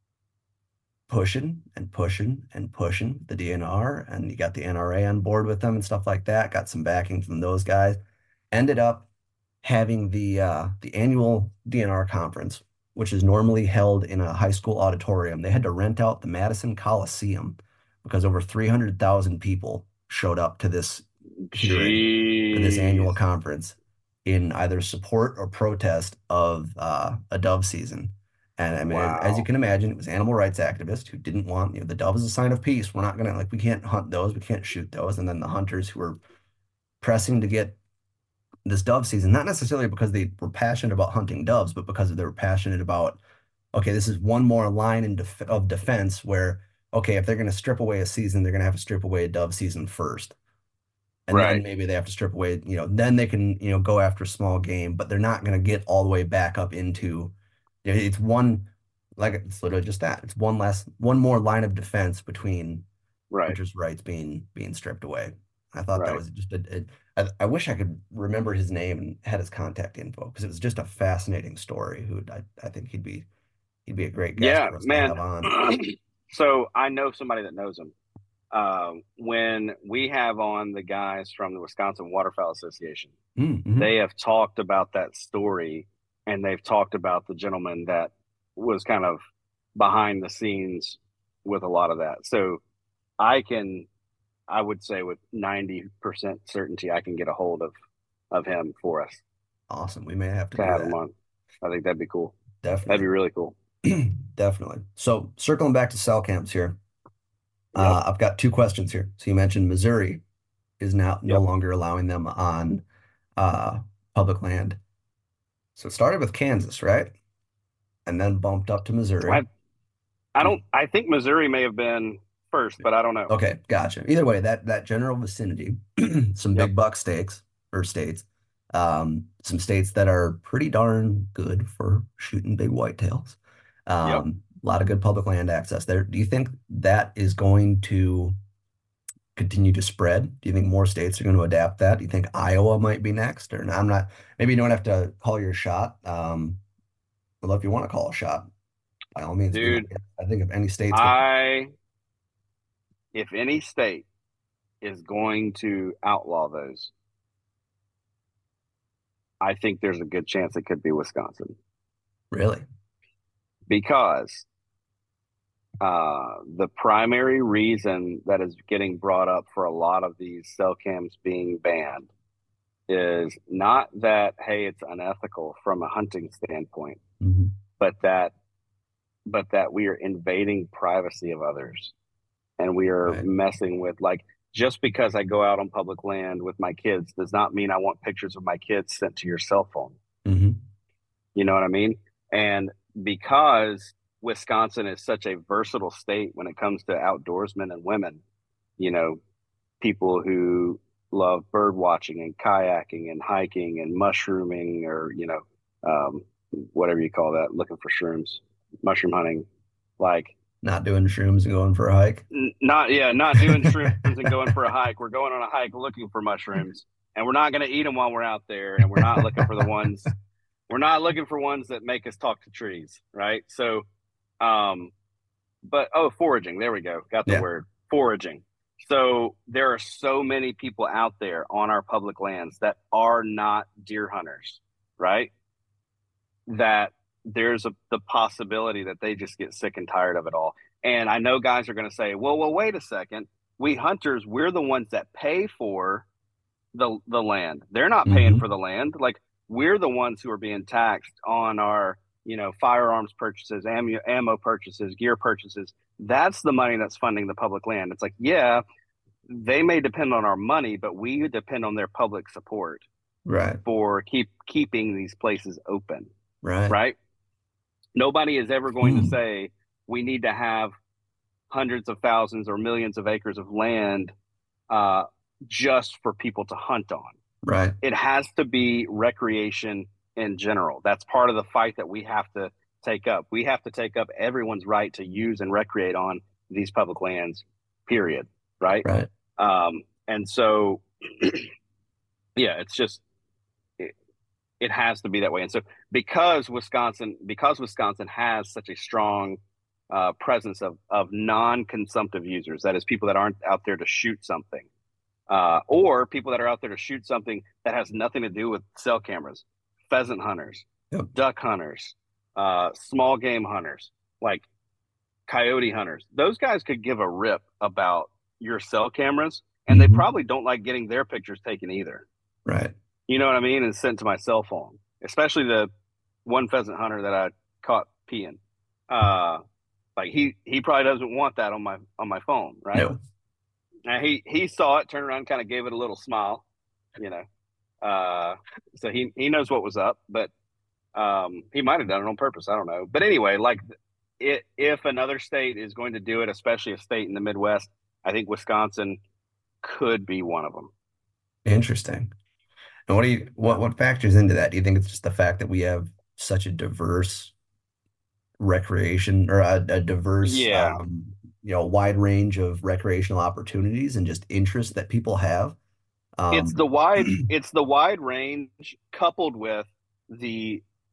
pushing and pushing and pushing the D N R, and he got the N R A on board with them and stuff like that. Got some backing from those guys. Ended up having the uh, the annual D N R conference, which is normally held in a high school auditorium. They had to rent out the Madison Coliseum because over three hundred thousand people showed up to this hearing, to this annual Jeez. conference, in either support or protest of uh, a dove season. And I mean, as you Wow. can imagine, it was animal rights activists who didn't want, you know, the dove is a sign of peace. We're not gonna, like, we can't hunt those, we can't shoot those. And then the hunters who were pressing to get this dove season, not necessarily because they were passionate about hunting doves, but because they were passionate about, okay, this is one more line in def of defense where, okay, if they're going to strip away a season, they're going to have to strip away a dove season first. And then Right. maybe they have to strip away, you know, then they can, you know, go after small game, but they're not going to get all the way back up into, you know, it's one, like, it's literally just that. It's one less, one more line of defense between Right. hunters' rights being being stripped away. I thought that Right. was just a, a I, I wish I could remember his name and had his contact info, because it was just a fascinating story. Who I, I think he'd be he'd He'd be a great guest Yeah, for us to man. have on. So I know somebody that knows him. Uh, when we have on the guys from the Wisconsin Waterfowl Association, Mm-hmm. they have talked about that story, and they've talked about the gentleman that was kind of behind the scenes with a lot of that. So I can, I would say with ninety percent certainty, I can get a hold of, of him for us Awesome. We may have to, to do have that. him on. I think that'd be cool. Definitely. That'd be really cool. Definitely. So circling back to cell cams here, Yep. uh, I've got two questions here. So you mentioned Missouri is now no Yep. longer allowing them on uh, public land. So it started with Kansas, right? And then bumped up to Missouri. I, I don't, I think Missouri may have been first, but I don't know. Okay, gotcha. Either way, that that general vicinity, some Yep. big buck states or states, um, some states that are pretty darn good for shooting big whitetails. Um, a lot of good public land access there. Do you think that is going to continue to spread? Do you think more states are going to adapt that? Do you think Iowa might be next? Or I'm not, maybe you don't have to call your shot. Um, well, if you want to call a shot, by all means, do Dude, that. I think if any states, I, if any state is going to outlaw those, I think there's a good chance it could be Wisconsin, really, because uh, the primary reason that is getting brought up for a lot of these cell cams being banned is not that, hey, it's unethical from a hunting standpoint, Mhm. but that but that we are invading privacy of others, and we are Right. messing with, like, just because I go out on public land with my kids does not mean I want pictures of my kids sent to your cell phone. Mhm. You know what I mean? And because Wisconsin is such a versatile state when it comes to outdoorsmen and women, you know, people who love bird watching and kayaking and hiking and mushrooming, or, you know, um, whatever you call that, looking for shrooms, mushroom hunting, like, Not doing shrooms and going for a hike. n- not, yeah, not doing shrooms and going for a hike. We're going on a hike looking for mushrooms, and we're not going to eat them while we're out there. And we're not looking for the ones, we're not looking for ones that make us talk to trees. Right. So, um, but, oh, foraging, there we go. Got the Yeah. word, foraging. So there are so many people out there on our public lands that are not deer hunters, right? That there's a, the possibility that they just get sick and tired of it all. And I know guys are going to say, well, well, wait a second. We hunters, we're the ones that pay for the the land. They're not paying Mhm. for the land. Like, we're the ones who are being taxed on our, you know, firearms purchases, ammo, ammo purchases, gear purchases. That's the money that's funding the public land. It's like, yeah, they may depend on our money, but we depend on their public support Right. for keep keeping these places open. Right. Right? Nobody is ever going to Hmm. say we need to have hundreds of thousands or millions of acres of land uh, just for people to hunt on. Right. It has to be recreation in general. That's part of the fight that we have to take up. We have to take up everyone's right to use and recreate on these public lands, period. Right? Right. Um, and so, yeah, it's just, it, it has to be that way. And so because Wisconsin, because Wisconsin has such a strong uh, presence of, of non-consumptive users, that is, people that aren't out there to shoot something, uh, or people that are out there to shoot something that has nothing to do with cell cameras, pheasant hunters, Yep. duck hunters, uh, small game hunters, like coyote hunters. Those guys could give a rip about your cell cameras, and they Mhm. probably don't like getting their pictures taken either. Right. You know what I mean? And sent to my cell phone, especially the one pheasant hunter that I caught peeing. Uh, like he, he probably doesn't want that on my, on my phone. Right. No. And he, he saw it, turned around, kind of gave it a little smile, you know? Uh, so he, he knows what was up, but, um, he might've done it on purpose. I don't know. But anyway, like it, if another state is going to do it, especially a state in the Midwest, I think Wisconsin could be one of them. Interesting. And what do you what what factors into that? Do you think it's just the fact that we have such a diverse recreation or a, a diverse Yeah. um, you know, wide range of recreational opportunities and just interests that people have? Um, It's the wide, it's the wide range coupled with the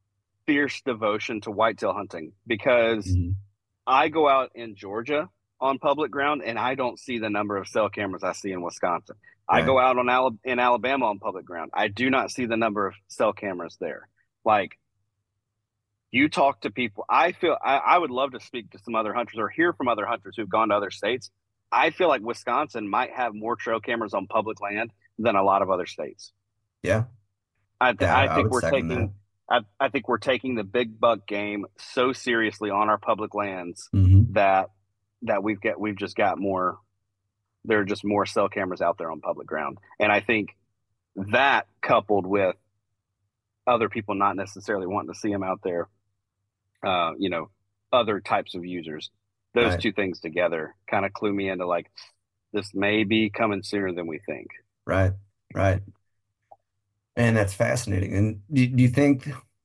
fierce devotion to whitetail hunting because Mhm. I go out in Georgia on public ground and I don't see the number of cell cameras I see in Wisconsin. I Right. go out on Ala- in Alabama on public ground. I do not see the number of cell cameras there. Like, you talk to people, I feel I, I would love to speak to some other hunters or hear from other hunters who've gone to other states. I feel like Wisconsin might have more trail cameras on public land than a lot of other states. Yeah. I, th- Yeah, I I think would we're second taking I, I think we're taking the big buck game so seriously on our public lands hmm that that we've got we've just got more. There are just more cell cameras out there on public ground, and I think that coupled with other people not necessarily wanting to see them out there, uh, you know, other types of users, those Right. two things together kind of clue me into like this may be coming sooner than we think. Right. Right. And that's fascinating. And do, do you think,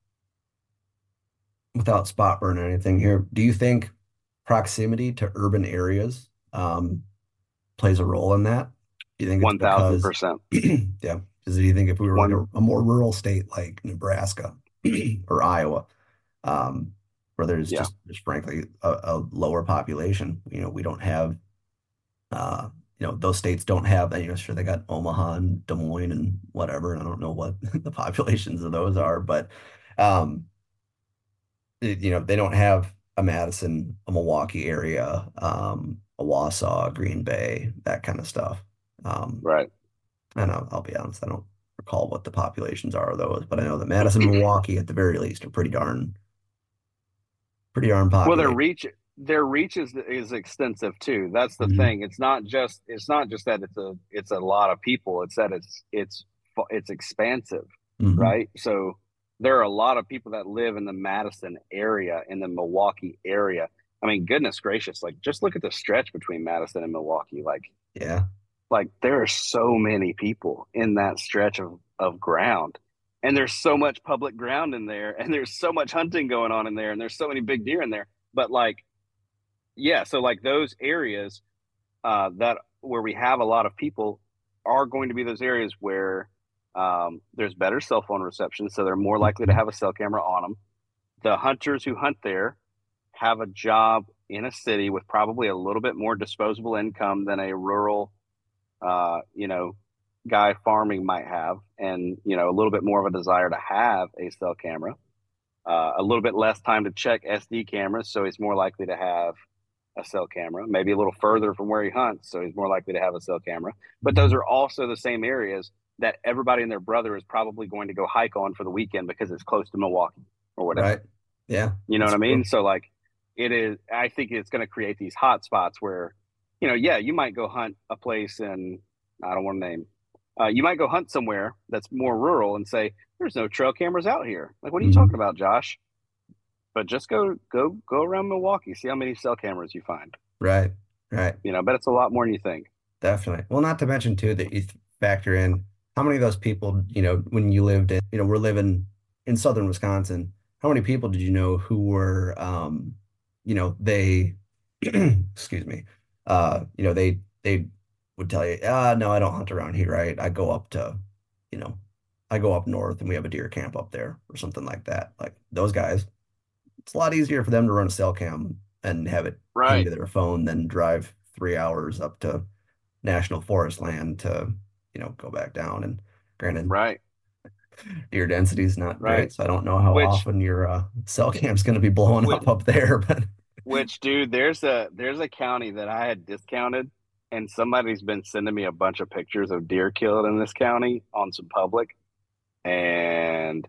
without spot burn or anything here, do you think proximity to urban areas um, plays a role in that? Do you think it's One thousand because, percent. yeah, because do you think if we were like One. a, a more rural state like Nebraska or Iowa, um, where there's Yeah. just, just frankly a, a lower population, you know, we don't have, uh, you know, those states don't have that, you know, sure they got Omaha and Des Moines and whatever, and I don't know what the populations of those are, but, um, it- you know, they don't have a Madison, a Milwaukee area, um, a Wausau, Green Bay, that kind of stuff. Um, Right. and I'll, I'll be honest, I don't recall what the populations are of those, but I know that Madison, and Milwaukee, at the very least, are pretty darn, pretty darn Well, their populated. reach their reach is is extensive too. That's the Mhm. thing. It's not just it's not just that it's a it's a lot of people. It's that it's it's fu- it's expansive, Mhm. right? So there are a lot of people that live in the Madison area, in the Milwaukee area. I mean, goodness gracious, like just look at the stretch between Madison and Milwaukee. Like Yeah. like there are so many people in that stretch of of ground. And there's so much public ground in there, and there's so much hunting going on in there, and there's so many big deer in there. But like yeah, so like those areas uh, that where we have a lot of people are going to be those areas where um, there's better cell phone reception, so they're more likely to have a cell camera on them. The hunters who hunt there have a job in a city with probably a little bit more disposable income than a rural, uh, you know, guy farming might have, and you know, a little bit more of a desire to have a cell camera. Uh, a little bit less time to check S D cameras, so he's more likely to have a cell camera, maybe a little further from where he hunts, so he's more likely to have a cell camera. But those are also the same areas that everybody and their brother is probably going to go hike on for the weekend because it's close to Milwaukee or whatever. Right. Yeah. You know That's what I mean? true. So like it is, I think it's going to create these hot spots where, you know, yeah, you might go hunt a place in, I don't want to name, uh, you might go hunt somewhere that's more rural and say, there's no trail cameras out here. Like, what are you Mhm. talking about, Josh? But just go, go, go around Milwaukee, see how many cell cameras you find. Right. Right. You know, but it's a lot more than you think. Definitely. Well, not to mention too that you th- factor in how many of those people, you know, when you lived in, you know, we're living in southern Wisconsin, how many people did you know who were, um, you know, they, excuse me, uh, you know, they they would tell you, ah, no, I don't hunt around here, right? I go up to, you know, I go up north and we have a deer camp up there or something like that. Like those guys, it's a lot easier for them to run a cell cam and have it ping Right. to their phone than drive three hours up to national forest land to, you know, go back down. And granted, Right. deer density is not Right. great, so I don't know how Which- often your uh, cell cam's going to be blowing Which- up up there, but Which, dude, there's a there's a county that I had discounted, and somebody's been sending me a bunch of pictures of deer killed in this county on some public. And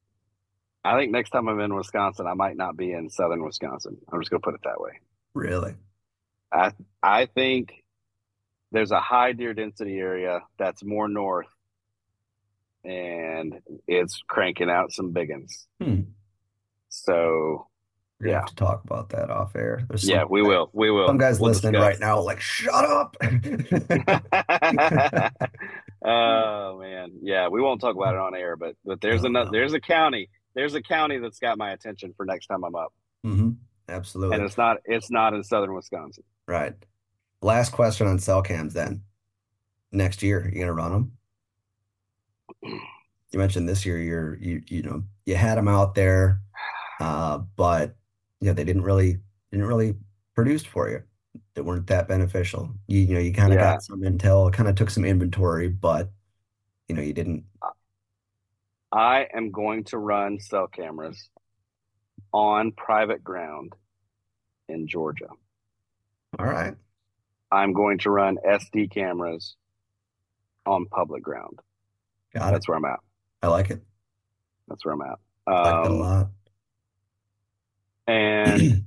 I think next time I'm in Wisconsin, I might not be in southern Wisconsin. I'm just gonna put it that way. really, I I think there's a high deer density area that's more north, and it's cranking out some big ones. hmm, So we're gonna Yeah. have to talk about that off air. There's some, yeah, we will. We will. some guys We'll listening discuss. right now, like, shut up. Oh man, yeah, we won't talk about it on air, but but there's No, another no. there's a county there's a county that's got my attention for next time I'm up, hmm and Absolutely. it's not it's not in southern Wisconsin. Right. Last question on cell cams then. Next year, you gonna run them? You mentioned this year you're you you know you had them out there. Uh, but you know, they didn't really didn't really produce for you. They weren't that beneficial. You, you know, you kind of Yeah. got some intel, kind of took some inventory, but you know, you didn't. I am going to run cell cameras on private ground in Georgia. All right. I'm going to run S D cameras on public ground. Got That's it. where I'm at. I like it. That's where I'm at. I like that a Um, lot. and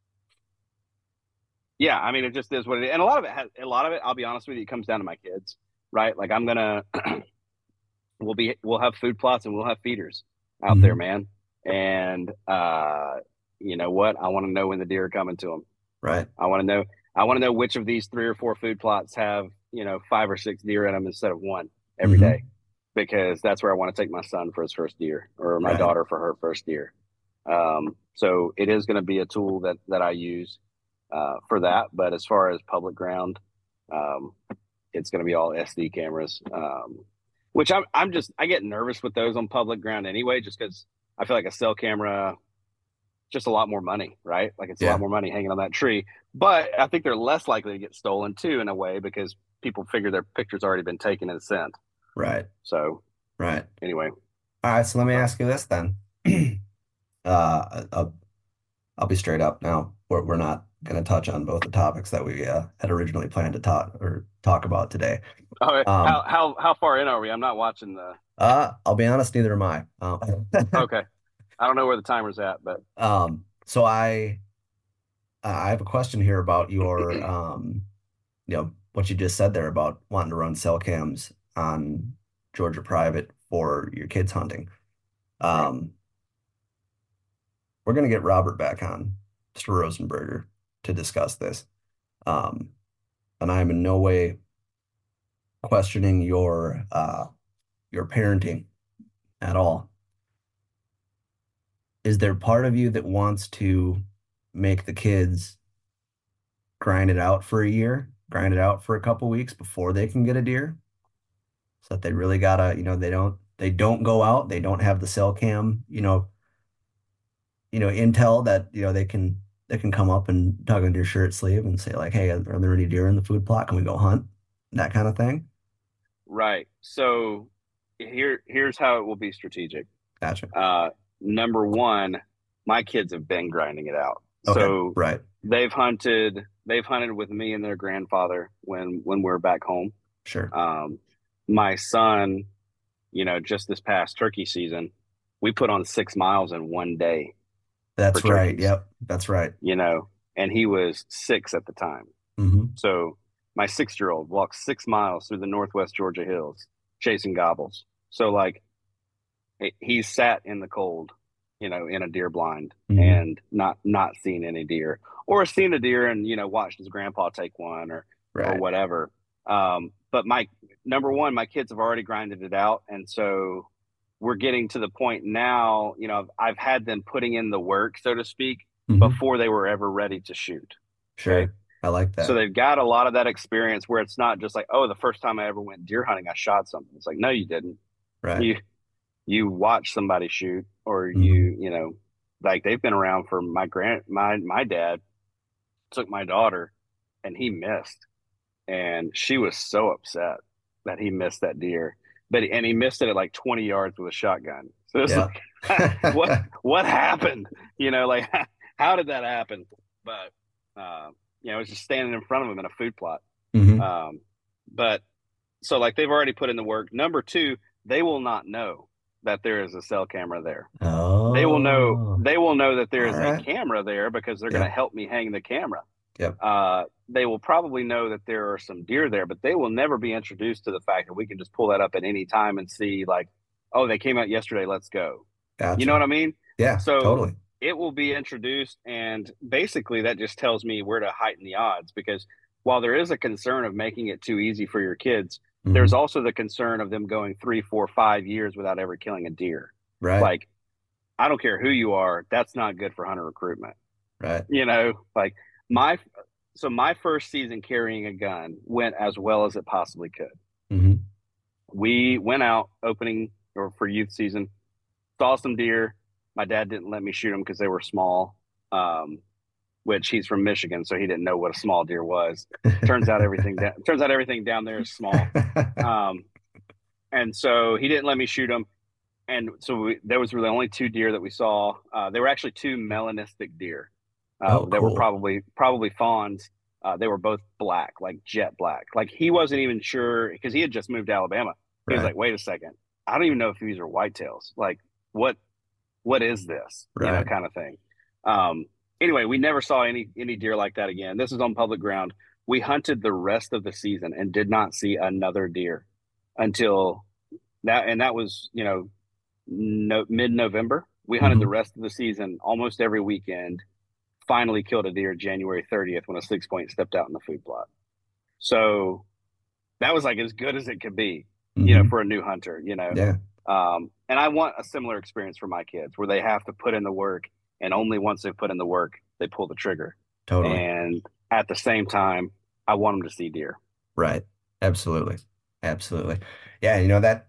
yeah, I mean, it just is what it is. And a lot of it has, a lot of it, I'll be honest with you, it comes down to my kids, right? Like I'm going to, we'll be, we'll have food plots and we'll have feeders out Mhm. there, man. And, uh, you know what? I want to know when the deer are coming to them. Right. I want to know, I want to know which of these three or four food plots have, you know, five or six deer in them instead of one every Mhm. day, because that's where I want to take my son for his first deer or my Right. daughter for her first deer. Um, so it is going to be a tool that, that I use, uh, for that. But as far as public ground, um, it's going to be all S D cameras, um, which I'm, I'm just, I get nervous with those on public ground anyway, just because I feel like a cell camera, just a lot more money, right? Like it's a Yeah. lot more money hanging on that tree. But I think they're less likely to get stolen too, in a way, because people figure their picture's already been taken and sent. Right. So Right. anyway, All right. So let me ask you this then. uh, I'll, I'll be straight up now. We're, we're not going to touch on both the topics that we uh, had originally planned to talk or talk about today. oh, how Um, how how far in are we? I'm not watching the. uh, I'll be honest, neither am I. Um, Okay, I don't know where the timer's at, but um, so I, I have a question here about your, um, you know, what you just said there about wanting to run cell cams on Georgia private for your kids hunting. Um, we're going to get Robert back on, Mister Rosenberger, to discuss this. Um, and I am in no way questioning your uh, your parenting at all. Is there part of you that wants to make the kids grind it out for a year, grind it out for a couple weeks before they can get a deer? So that they really gotta, you know, they don't they don't go out, they don't have the cell cam, you know, you know, intel that, you know, they can they can come up and tug on your shirt sleeve and say like, hey, are there any deer in the food plot? Can we go hunt? That kind of thing. right. So here here's how it will be strategic. Gotcha. Uh, number one, my kids have been grinding it out. Okay. So Right. they've hunted they've hunted with me and their grandfather when when we're back home. Sure. Um, my son, you know, just this past turkey season, we put on six miles in one day, That's for right. turkeys. Yep. That's right. you know, and he was six at the time. hmm So my six year old walked six miles through the Northwest Georgia hills chasing gobbles. So like he- he's sat in the cold, you know, in a deer blind Mhm. and not not seen any deer, or seen a deer and, you know, watched his grandpa take one or or Right. whatever. Um, but my number one, my kids have already grinded it out, and so we're getting to the point now. You know, I've, I've had them putting in the work, so to speak, Mhm. before they were ever ready to shoot. Sure. Okay. I like that. So they've got a lot of that experience where it's not just like, oh, the first time I ever went deer hunting, I shot something. It's like, no, you didn't. Right. You you watched somebody shoot, or Mhm. you you know, like they've been around for my grand my my dad took my daughter and he missed, and she was so upset that he missed that deer, but and he missed it at like twenty yards with a shotgun. So it's Yeah. like, what what happened? You know, like how did that happen? But uh, you know, it was just standing in front of him in a food plot. Mhm. Um, but so like they've already put in the work. Number two, they will not know that there is a cell camera there. Oh. They will know they will know that there is All right. a camera there because they're going Yep. to help me hang the camera. Yep. Uh, they will probably know that there are some deer there, but they will never be introduced to the fact that we can just pull that up at any time and see like, oh, they came out yesterday, let's go. Gotcha. You know what I mean? Yeah. So Totally. it will be introduced, and basically that just tells me where to heighten the odds, because while there is a concern of making it too easy for your kids, Mhm. there's also the concern of them going three, four, five years without ever killing a deer. Right. Like, I don't care who you are, that's not good for hunter recruitment. Right. You know, like my so my first season carrying a gun went as well as it possibly could. hmm We went out opening or for youth season, saw some deer, My dad didn't let me shoot them because they were small, um, which he's from Michigan, so he didn't know what a small deer was. Turns out everything da- turns out everything down there is small. Um, and so he didn't let me shoot them. And so we, those were the only two deer that we saw. Uh, they were actually two melanistic deer. Uh, Oh, they were cool. probably probably fawns. Uh, they were both black, like jet black. Like he wasn't even sure because he had just moved to Alabama. He was Right. like, "Wait a second, I don't even know if these are whitetails. Like, what what is this? You know, Right. kind of thing." Um, anyway, we never saw any any deer like that again. This is on public ground. We hunted the rest of the season and did not see another deer until that, and that was you know no, mid-November. We hunted Mhm. the rest of the season almost every weekend. Finally killed a deer January thirtieth when a six point stepped out in the food plot. So that was like as good as it could be, you know, Mhm. for a new hunter, you know. Yeah. Um, and I want a similar experience for my kids where they have to put in the work, and only once they put in the work, they pull the trigger. Totally. And at the same time, I want them to see deer. Right. Absolutely. Absolutely. Yeah, you know that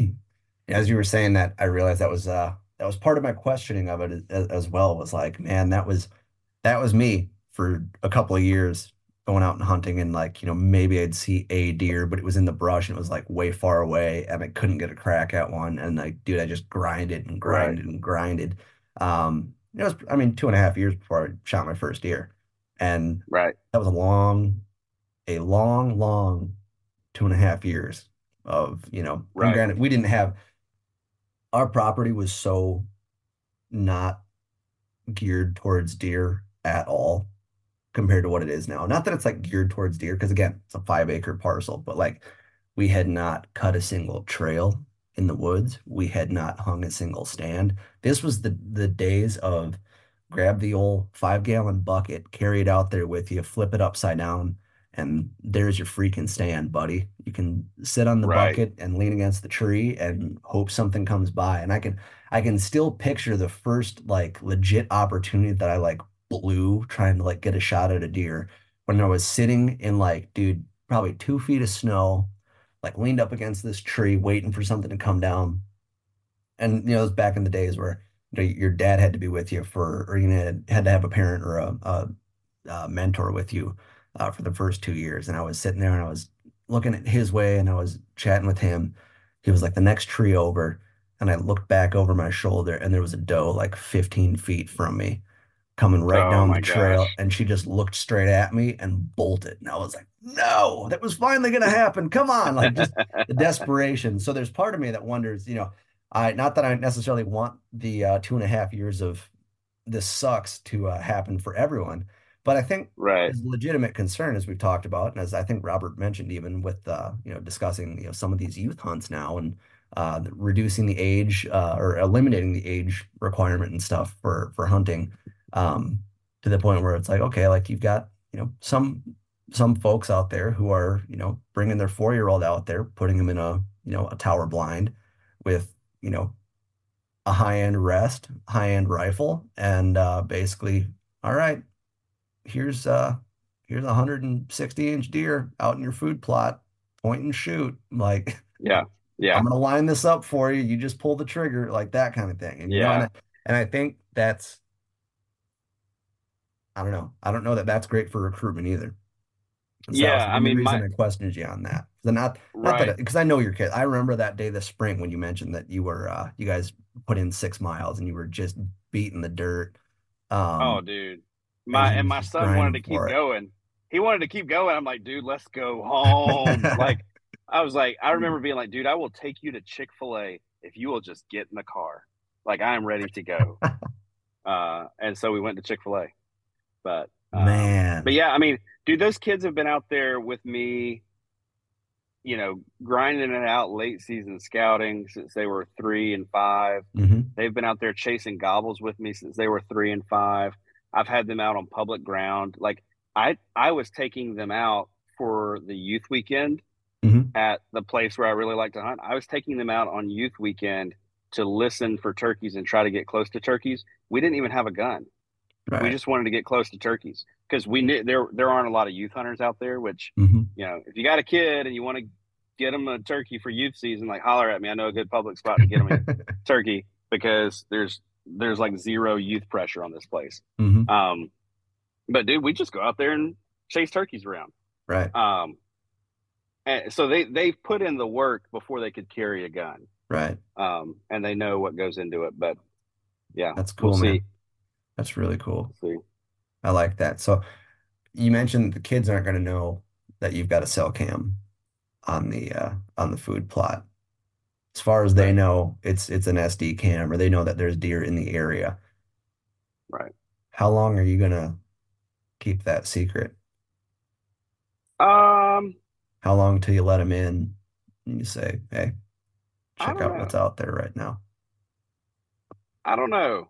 as you were saying that, I realized that was uh that was part of my questioning of it as, as well, was like, man, that was that was me for a couple of years going out and hunting, and like, you know, maybe I'd see a deer, but it was in the brush and it was like way far away and I couldn't get a crack at one. And like, dude, I just grinded and Right. grinded and grinded. Um, it was, I mean, two and a half years before I shot my first deer. And Right. that was a long, a long, long two and a half years of, you know, and Right. granted, we didn't have, our property was so not geared towards deer at all compared to what it is now. Not that it's like geared towards deer, because again, it's a five acre parcel, but like we had not cut a single trail in the woods. We had not hung a single stand. This was the the days of grab the old five gallon bucket, carry it out there with you, flip it upside down, and there's your freaking stand, buddy. You can sit on the Right. bucket and lean against the tree and hope something comes by. And I can I can still picture the first like legit opportunity that I like blew trying to like get a shot at a deer when I was sitting in like, dude, probably two feet of snow, like leaned up against this tree, waiting for something to come down. And you know, it was back in the days where you know, your dad had to be with you for, or you had, had to have a parent or a, a, a mentor with you uh, for the first two years. And I was sitting there and I was looking at his way and I was chatting with him. He was like the next tree over. And I looked back over my shoulder and there was a doe like fifteen feet from me coming right Oh down the my trail. gosh. And she just looked straight at me and bolted. And I was like, no, that was finally going to happen. Come on. Like just the desperation. So there's part of me that wonders, you know, I, not that I necessarily want the uh, two and a half years of this sucks to uh, happen for everyone, but I think Right. there's legitimate concern as we've talked about, and as I think Robert mentioned, even with uh, you know discussing you know some of these youth hunts now and uh, reducing the age uh, or eliminating the age requirement and stuff for for hunting, um, to the point where it's like, okay, like you've got you know some some folks out there who are you know bringing their four year old out there, putting them in a you know a tower blind with you know a high-end rest, high-end rifle, and uh, basically, all right, here's uh here's a one hundred sixty inch deer out in your food plot, point and shoot. Like, Yeah. Yeah. I'm gonna line this up for you. You just pull the trigger, like that kind of thing. And you know, and Yeah. I, and I think that's, I don't know, I don't know that that's great for recruitment either. So that was Yeah. the I only mean, reason my I questioned you on that. So not not right. that because I know your kid. I remember that day this spring when you mentioned that you were uh you guys put in six miles and you were just beating the dirt. Oh, Um dude. and My he and was my just son wanted grinding to keep for it. going. He wanted to keep going. I'm like, dude, let's go home. Like, I was like, I remember being like, dude, I will take you to Chick-fil-A if you will just get in the car. Like, I am ready to go. Uh, and so we went to Chick-fil-A. But um, but Man. yeah, I mean, dude, those kids have been out there with me, you know, grinding it out late season scouting since they were three and five. hmm They've been out there chasing gobbles with me since they were three and five. I've had them out on public ground. Like I, I was taking them out for the youth weekend hmm at the place where I really like to hunt. I was taking them out on youth weekend to listen for turkeys and try to get close to turkeys. We didn't even have a gun. We Right. just wanted to get close to turkeys because we knew there there aren't a lot of youth hunters out there. Which, hmm you know, if you got a kid and you want to get them a turkey for youth season, like holler at me. I know a good public spot to get them a turkey because there's there's like zero youth pressure on this place. Mm-hmm. Um, but dude, we just go out there and chase turkeys around. Right. Um, and so they, they've put in the work before they could carry a gun. Right. Um, and they know what goes into it, but yeah, That's cool, we'll man. see. That's really cool. We'll see. I like that. So you mentioned the kids aren't going to know that you've got a cell cam on the uh, on the food plot. As far as they Right. know, it's it's an S D cam, or they know that there's deer in the area. Right. How long are you gonna keep that secret? Um, How long till you let them in and you say, "Hey, I check don't out know. what's out there right now"? I don't know.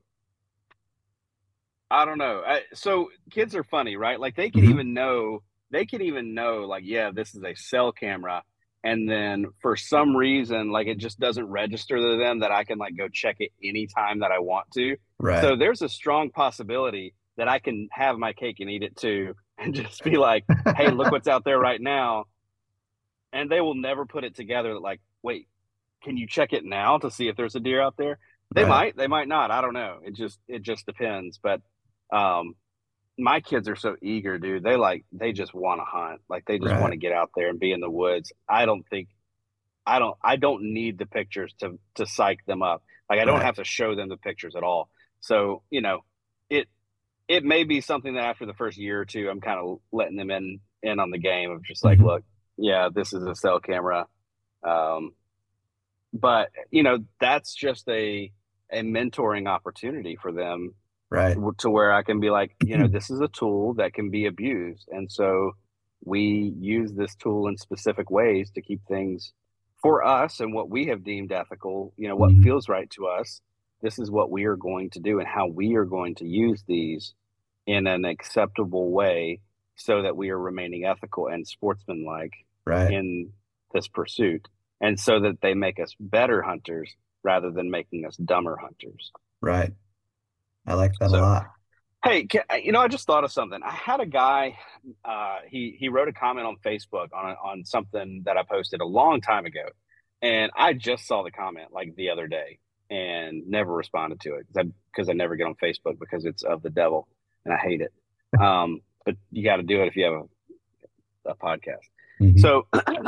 I don't know. I, so kids are funny, right? Like they can Mhm. even know, they can even know, like, yeah, this is a cell camera. And then for some reason, like it just doesn't register to them that I can like go check it anytime that I want to. Right. So there's a strong possibility that I can have my cake and eat it too and just be like, hey, look what's out there right now. And they will never put it together like, wait, can you check it now to see if there's a deer out there? They Right. might, they might not. I don't know. It just, it just depends. But um, my kids are so eager, dude. They like, they just want to hunt. Like they just Right. want to get out there and be in the woods. I don't think, I don't, I don't need the pictures to, to psych them up. Like I don't Right. have to show them the pictures at all. So, you know, it, it may be something that after the first year or two, I'm kind of letting them in, in on the game of just like, Mhm. look, yeah, this is a cell camera. Um, but you know, that's just a, a mentoring opportunity for them Right. to where I can be like, you know, this is a tool that can be abused. And so we use this tool in specific ways to keep things for us and what we have deemed ethical, you know, what Mhm. feels right to us. This is what we are going to do and how we are going to use these in an acceptable way so that we are remaining ethical and sportsmanlike Right. in this pursuit. And so that they make us better hunters rather than making us dumber hunters. Right. I like that a So, lot. hey, can, you know, I just thought of something. I had a guy. Uh, he he wrote a comment on Facebook on on something that I posted a long time ago, and I just saw the comment like the other day and never responded to it because I because I never get on Facebook because it's of the devil and I hate it. Um, but you got to do it if you have a, a podcast. Mhm. So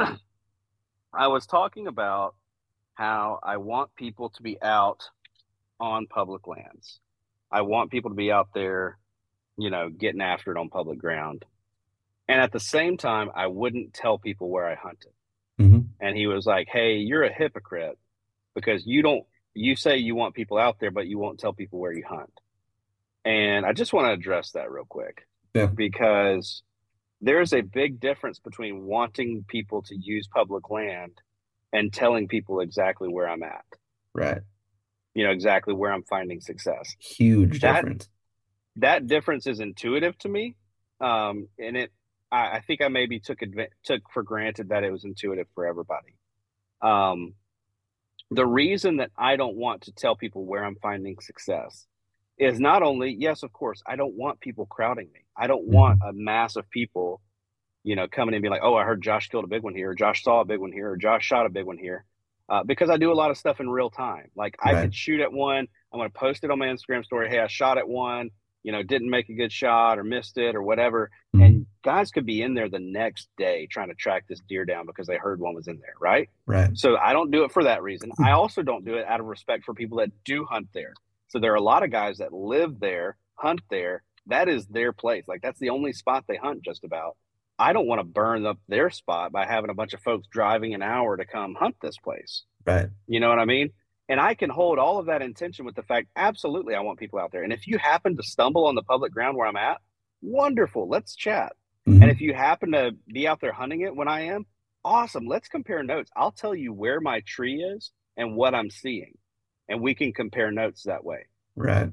I was talking about how I want people to be out on public lands. I want people to be out there, you know, getting after it on public ground. And at the same time, I wouldn't tell people where I hunted. Mhm. And he was like, hey, you're a hypocrite because you don't, you say you want people out there, but you won't tell people where you hunt. And I just want to address that real quick Yeah. because there's a big difference between wanting people to use public land and telling people exactly where I'm at, Right. you know, exactly where I'm finding success. Huge That- difference. That difference is intuitive to me. Um, and it, I, I think I maybe took adva- took for granted that it was intuitive for everybody. Um, the reason that I don't want to tell people where I'm finding success is not only, yes, of course, I don't want people crowding me. I don't want a mass of people, you know, coming in and being like, oh, I heard Josh killed a big one here, or Josh saw a big one here, or Josh shot a big one here. Uh, because I do a lot of stuff in real time. Like I Right. could shoot at one. I'm going to post it on my Instagram story. Hey, I shot at one, you know, didn't make a good shot or missed it or whatever. Mhm. And guys could be in there the next day trying to track this deer down because they heard one was in there. Right. Right. So I don't do it for that reason. I also don't do it out of respect for people that do hunt there. So there are a lot of guys that live there, hunt there. That is their place. Like that's the only spot they hunt just about. I don't want to burn up their spot by having a bunch of folks driving an hour to come hunt this place. Right. You know what I mean? And I can hold all of that intention with the fact, absolutely, I want people out there. And if you happen to stumble on the public ground where I'm at, wonderful. Let's chat. Mhm. And if you happen to be out there hunting it when I am, awesome. Let's compare notes. I'll tell you where my tree is and what I'm seeing. And we can compare notes that way. Right.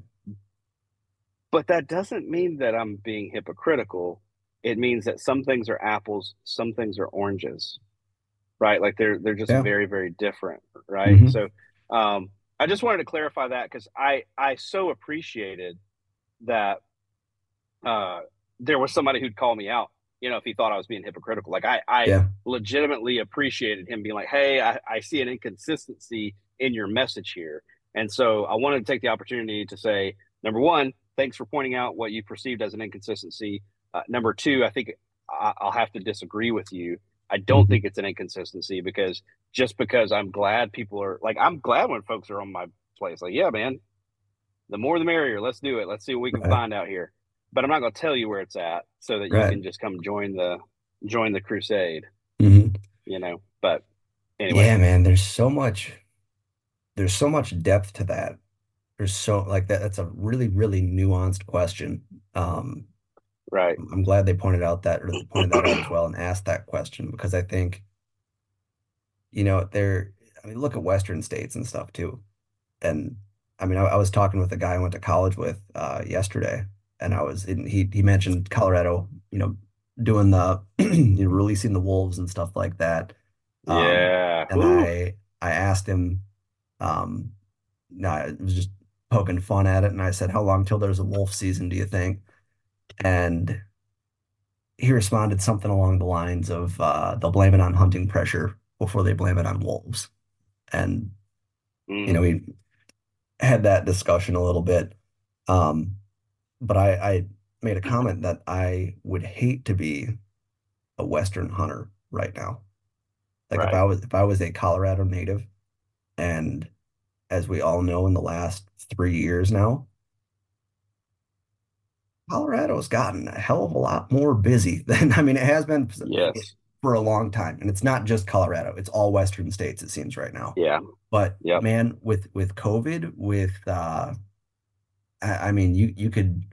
But that doesn't mean that I'm being hypocritical. It means that some things are apples, some things are oranges, right? Like they're they're just Yeah. very, very different, right? Mhm. So um, I just wanted to clarify that because I I so appreciated that uh, there was somebody who'd call me out, you know, if he thought I was being hypocritical. Like I I Yeah. legitimately appreciated him being like, hey, I, I see an inconsistency in your message here. And so I wanted to take the opportunity to say, number one, thanks for pointing out what you perceived as an inconsistency. Uh, number two, I think I, I'll have to disagree with you. I don't Mhm. think it's an inconsistency because just because I'm glad people are like, I'm glad when folks are on my place. Like, yeah, man, the more the merrier. Let's do it. Let's see what we can Right. find out here. But I'm not going to tell you where it's at so that you Right. can just come join the join the crusade. Mhm. You know. But anyway, Yeah, man, there's so much there's so much depth to that. There's so like that that's a really, really nuanced question. Um, right. I'm glad they pointed out that or pointed that out as well and asked that question because I think, you know, they're I mean, look at Western states and stuff too. And I mean, I, I was talking with a guy I went to college with uh yesterday, and I was in, he he mentioned Colorado, you know, doing the you know, releasing the wolves and stuff like that. Um, Yeah. and Ooh. I I asked him, um, no, I was just poking fun at it, and I said, "How long till there's a wolf season, do you think?" And he responded something along the lines of, uh, "They'll blame it on hunting pressure before they blame it on wolves." And you know, Mm, we had that discussion a little bit. Um, but I, I made a comment that I would hate to be a Western hunter right now. Like if right. I was if I was a Colorado native, and as we all know, in the last three years now, Colorado's gotten a hell of a lot more busy than I mean it has been Yes. for a long time. And it's not just Colorado; it's all Western states, it seems right now. Yeah. But Yep. man, with with COVID, with uh, I, I mean, you you could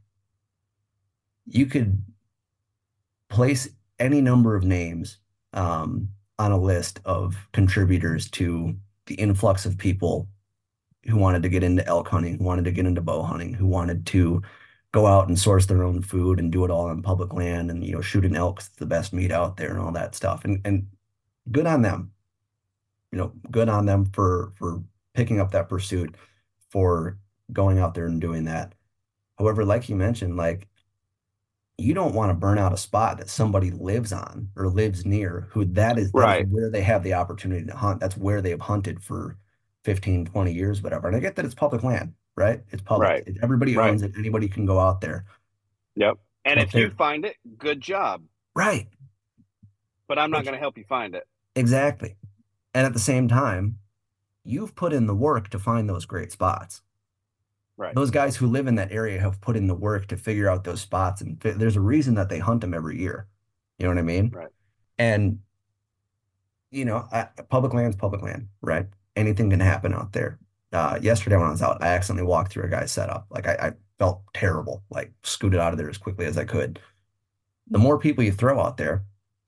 you could place any number of names um, on a list of contributors to the influx of people who wanted to get into elk hunting, who wanted to get into bow hunting, who wanted to go out and source their own food and do it all on public land and you know shooting elk's the best meat out there and all that stuff. And and good on them. You know, good on them for for picking up that pursuit, for going out there and doing that. However, like you mentioned, like you don't want to burn out a spot that somebody lives on or lives near who that is that is Right. where they have the opportunity to hunt. That's where they've hunted for fifteen, twenty years, whatever. And I get that it's public land, right? It's public. Right. It- everybody Right. owns it. Anybody can go out there. Yep. And But if you they're find it, good job. right. But I'm not But going to help you find it. exactly. And at the same time, you've put in the work to find those great spots. Right. Those guys who live in that area have put in the work to figure out those spots, and fi- there's a reason that they hunt them every year. You know what I mean? Right. And you know, I, public land's public land, right? Anything can happen out there. Uh, yesterday when I was out, I accidentally walked through a guy's setup. Like I, I felt terrible, like scooted out of there as quickly as I could. The more people you throw out there,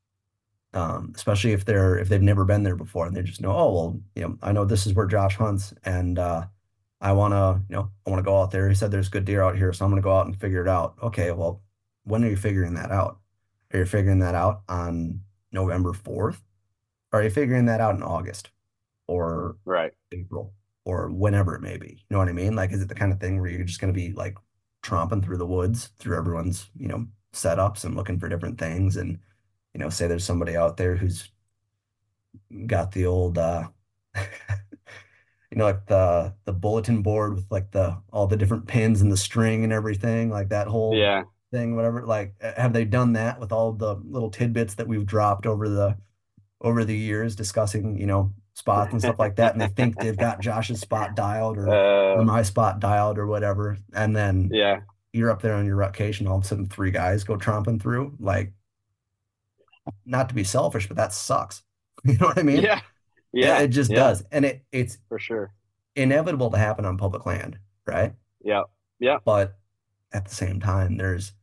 um, especially if they're if they've never been there before and they just know, oh well, you know, I know this is where Josh hunts, and uh, I wanna, you know, I wanna go out there. He said there's good deer out here, so I'm gonna go out and figure it out. Okay, well, when are you figuring that out? Are you figuring that out on November fourth? Are you figuring that out in August or Right. April or whenever it may be? You know what I mean? Like, is it the kind of thing where you're just going to be like tromping through the woods through everyone's, you know, setups and looking for different things? And, you know, say there's somebody out there who's got the old, uh, you know, like the the bulletin board with like the all the different pins and the string and everything, like that whole Yeah. thing, whatever. Like, have they done that with all the little tidbits that we've dropped over the over the years discussing, you know, spots and stuff like that, and they think they've got Josh's spot dialed or or uh, my spot dialed or whatever, and then yeah. you're up there on your rutcation, all of a sudden three guys go tromping through. Like, not to be selfish, but that sucks. You know what I mean? Yeah. It, Yeah. it just Yeah. does, and it it's For sure. inevitable to happen on public land, right? Yeah. Yeah. But at the same time, there's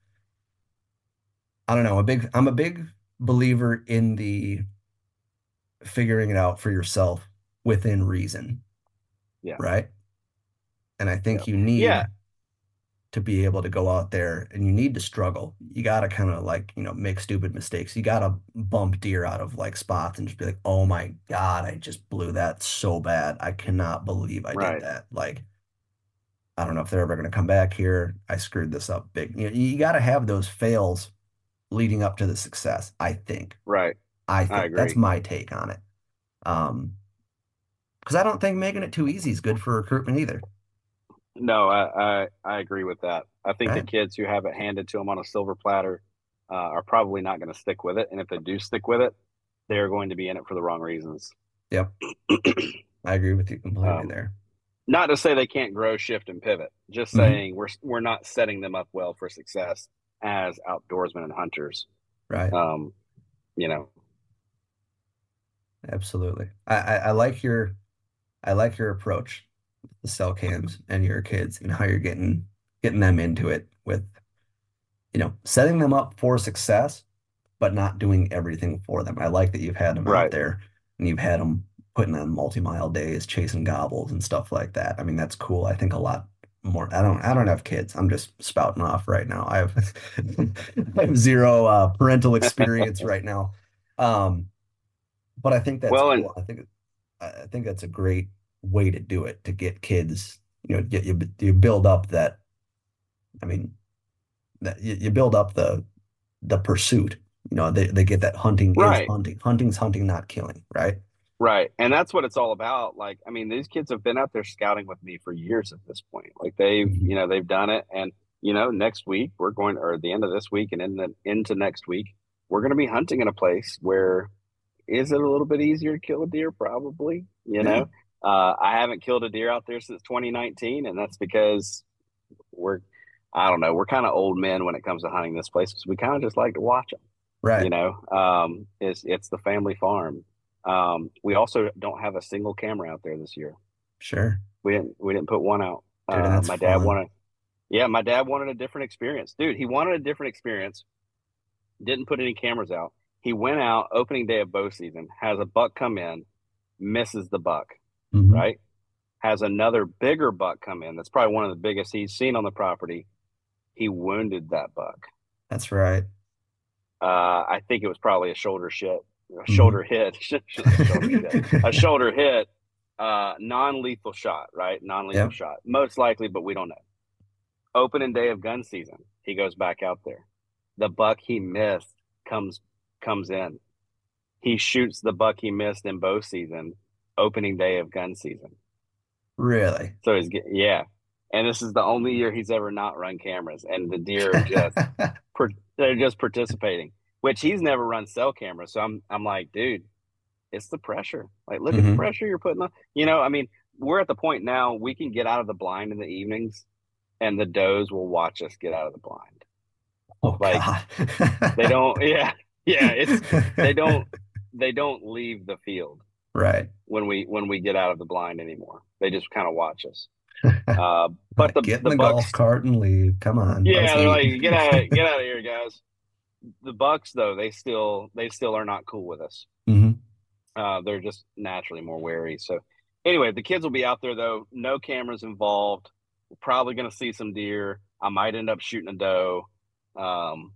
I don't know, a big I'm a big believer in the figuring it out for yourself within reason, Yeah. right? And I Yeah. think you need Yeah. to be able to go out there and you need to struggle. You got to kind of like, you know, make stupid mistakes. You got to bump deer out of like spots and just be like, oh my God, I just blew that so bad. I cannot believe I did Right. that. Like, I don't know if they're ever going to come back here. I screwed this up big. You know, you got to have those fails leading up to the success, I think. Right. I I think that's agree. my take on it. Um, because I don't think making it too easy is good for recruitment either. No, I, I, I agree with that. I think the Right? kids who have it handed to them on a silver platter uh, are probably not going to stick with it. And if they do stick with it, they're going to be in it for the wrong reasons. Yep. I agree with you completely Um, there. not to say they can't grow, shift, and pivot. Just Mhm. saying we're we're not setting them up well for success as outdoorsmen and hunters. Right. Um, you know, Absolutely. I, I, I like your I like your approach, the cell cams and your kids and how you're getting getting them into it with, you know, setting them up for success, but not doing everything for them. I like that you've had them out right. there and you've had them putting on multi-mile days, chasing gobbles and stuff like that. I mean, that's cool. I think a lot more. I don't I don't have kids. I'm just spouting off right now. I have I have zero uh, parental experience right now. Um, but I think that's Well, and cool. I think I think that's a great way to do it, to get kids, you know, get you you build up that. I mean, that you, you build up the the pursuit. You know, they they get that hunting is right. hunting. Hunting's hunting, not killing, right? Right. And that's what it's all about. Like, I mean, these kids have been out there scouting with me for years at this point. Like they've, Mhm. you know, they've done it. And, you know, next week we're going, or at the end of this week and in the, into next week, we're going to be hunting in a place where is it a little bit easier to kill a deer? Probably, you Yeah, know, uh, I haven't killed a deer out there since twenty nineteen. And that's because we're, I don't know, we're kind of old men when it comes to hunting this place because we kind of just like to watch them. You right. know, um, it's it's the family farm. Um, we also don't have a single camera out there this year. Sure. We didn't we didn't put one out. Dude, and Uh, that's my dad fun. wanted, yeah, my dad wanted a different experience, dude. He wanted a different experience. Didn't put any cameras out. He went out opening day of bow season, has a buck come in, misses the buck, Mhm. right? Has another bigger buck come in. That's probably one of the biggest he's seen on the property. He wounded that buck. That's right. Uh, I think it was probably a shoulder shit, a Mhm. shoulder hit, a shoulder shit, a shoulder hit, uh, non-lethal shot, right? Non-lethal Yep. shot, most likely, but we don't know. Opening day of gun season, he goes back out there. The buck he missed comes comes in. He shoots the buck he missed in bow season, opening day of gun season. Really. So he's get, yeah, and this is the only year he's ever not run cameras, and the deer are just they're just participating, which he's never run cell cameras. So I'm I'm like, dude, it's the pressure. Like, look at the hmm pressure you're putting on. You know, I mean, we're at the point now we can get out of the blind in the evenings, and the does will watch us get out of the blind. Oh Like God. they don't, yeah, yeah. It's they don't they don't leave the field Right. when we when we get out of the blind anymore. They just kind of watch us. Uh, but Like, the get in the the golf Bucks, cart and leave. Come on, let's yeah, they're eat. like, get out, get out of here, guys. The Bucks, though, they still they still are not cool with us. hmm Uh, they're just naturally more wary. So anyway, the kids will be out there though. No cameras involved. We're probably going to see some deer. I might end up shooting a doe. Um,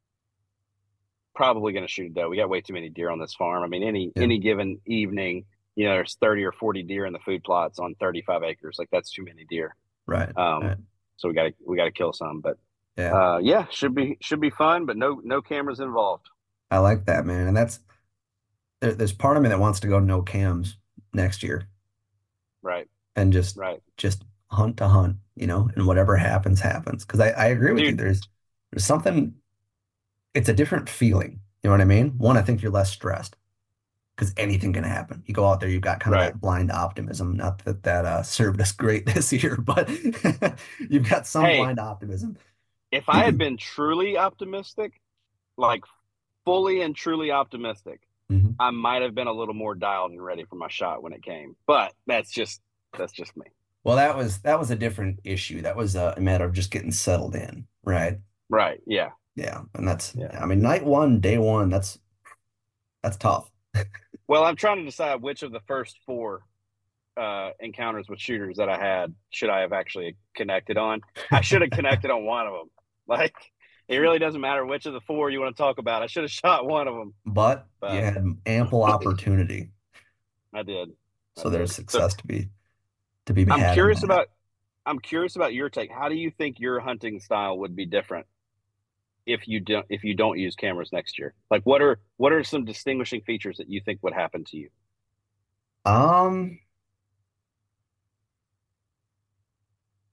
probably going to shoot a doe. We got way too many deer on this farm. I mean, any Yeah. any given evening, you know, there's thirty or forty deer in the food plots on thirty-five acres. Like that's too many deer. Right. Um, Right. so we got to we got to kill some. But Yeah. uh, yeah, should be should be fun. But no no cameras involved. I like that, man. And that's there, there's part of me that wants to go no cams next year Right. and just Right. just hunt to hunt, you know, and whatever happens, happens. Because I, I agree with you. Dude, There's there's something, it's a different feeling. You know what I mean? One, I think you're less stressed because anything can happen. You go out there, you've got kind of right. that blind optimism. Not that that uh, served us great this year, but you've got some Hey, blind optimism. if I had been truly optimistic, like fully and truly optimistic, Mhm. I might have been a little more dialed and ready for my shot when it came. But that's just that's just me. Well, that was that was a different issue. That was a matter of just getting settled in, right? Right. Yeah. Yeah, and that's Yeah. I mean, night one, day one, that's that's tough. Well, I'm trying to decide which of the first four uh, encounters with shooters that I had should I have actually connected on. I should have connected on one of them. Like, it really doesn't matter which of the four you want to talk about. I should have shot one of them, But you but had ample opportunity, I did. I so there's did. So success to be to be I'm had in curious that. about I'm curious about your take. How do you think your hunting style would be different if you don't if you don't use cameras next year? Like, what are what are some distinguishing features that you think would happen to you? Um,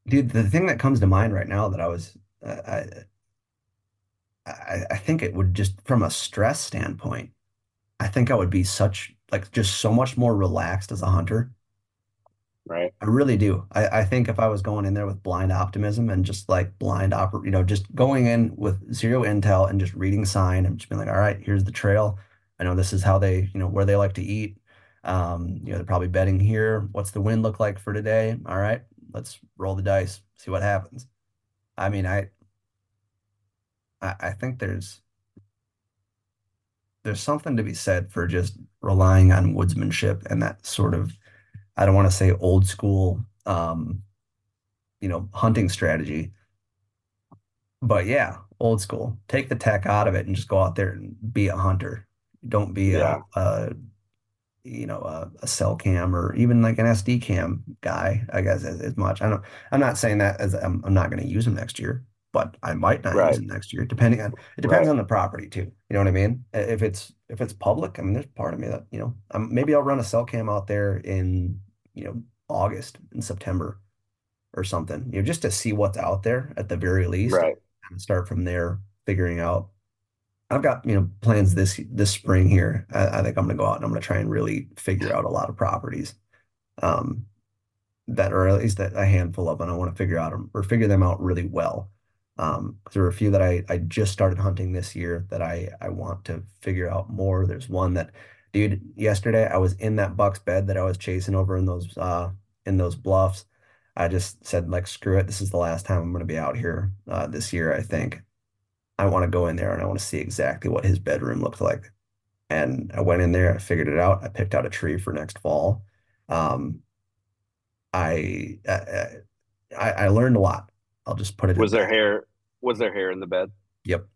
Dude, the thing that comes to mind right now that I was, uh, I, I, I think it would just from a stress standpoint, I think I would be such like just so much more relaxed as a hunter. Right. I really do. I, I think if I was going in there with blind optimism and just like blind oper you know, just going in with zero intel and just reading sign and just being like, all right, here's the trail. I know this is how they, you know, where they like to eat. Um, you know, they're probably bedding here. What's the wind look like for today? All right, let's roll the dice, see what happens. I mean, I I, I think there's there's something to be said for just relying on woodsmanship and that sort of, I don't want to say old school, um, you know, hunting strategy. But yeah, old school. Take the tech out of it and just go out there and be a hunter. Don't be a, Yeah. a you know, a, a cell cam or even like an S D cam guy, I guess, as, as much. I don't, I'm not saying that as I'm, I'm not going to use them next year, but I might not use Right. them next year, depending on, it depends Right. on the property too. You know what I mean? If it's, if it's public, I mean, there's part of me that, you know, um, maybe I'll run a cell cam out there in, you know, August and September or something, you know, just to see what's out there at the very least Right. and start from there, figuring out. I've got, you know, plans this this spring here. I, I think I'm gonna go out and I'm gonna try and really figure out a lot of properties, um, that or at least a handful of them. I want to figure out 'em- or figure them out really well. Um, 'cause there are a few that I I just started hunting this year that I I want to figure out more. There's one that, dude, yesterday I was in that buck's bed that I was chasing over in those uh in those bluffs. I just said like, screw it. This is the last time I'm gonna be out here uh, this year, I think. I want to go in there and I want to see exactly what his bedroom looked like. And I went in there, I figured it out. I picked out a tree for next fall. Um, I, I I I learned a lot. I'll just put it Was at there that. hair? Was there hair in the bed? Yep.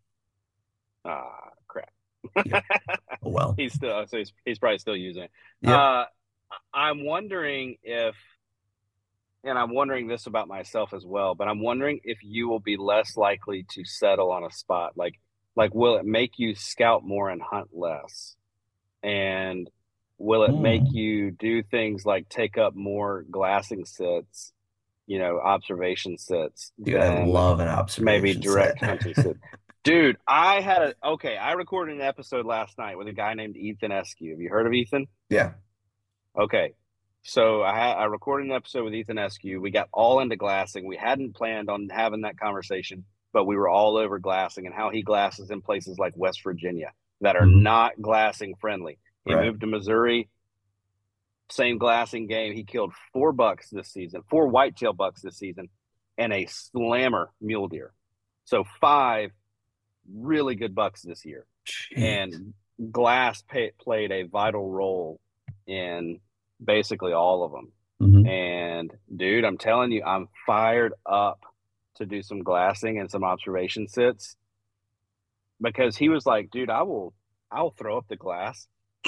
Ah, crap. Yep. Oh, well. He's still, so he's he's probably still using it. Yep. Uh, I'm wondering if, and I'm wondering this about myself as well, but I'm wondering if you will be less likely to settle on a spot. Like, like, will it make you scout more and hunt less? And will it make Mm. you do things like take up more glassing sits, you know, observation sits Dude, I than love an maybe observation direct set. hunting sits? Dude, I had a, okay, I recorded an episode last night with a guy named Ethan Eskew. Have you heard of Ethan? Yeah. Okay. So I had I recorded an episode with Ethan Eskew. We got all into glassing. We hadn't planned on having that conversation, but we were all over glassing and how he glasses in places like West Virginia that are Mhm. not glassing friendly. He Right. moved to Missouri, same glassing game. He killed four bucks this season, four whitetail bucks this season, and a slammer mule deer. So five really good bucks this year. Jeez. And glass pay, played a vital role in basically all of them. Mhm. And dude, I'm telling you, I'm fired up to do some glassing and some observation sits because he was like, dude, I will, I'll throw up the glass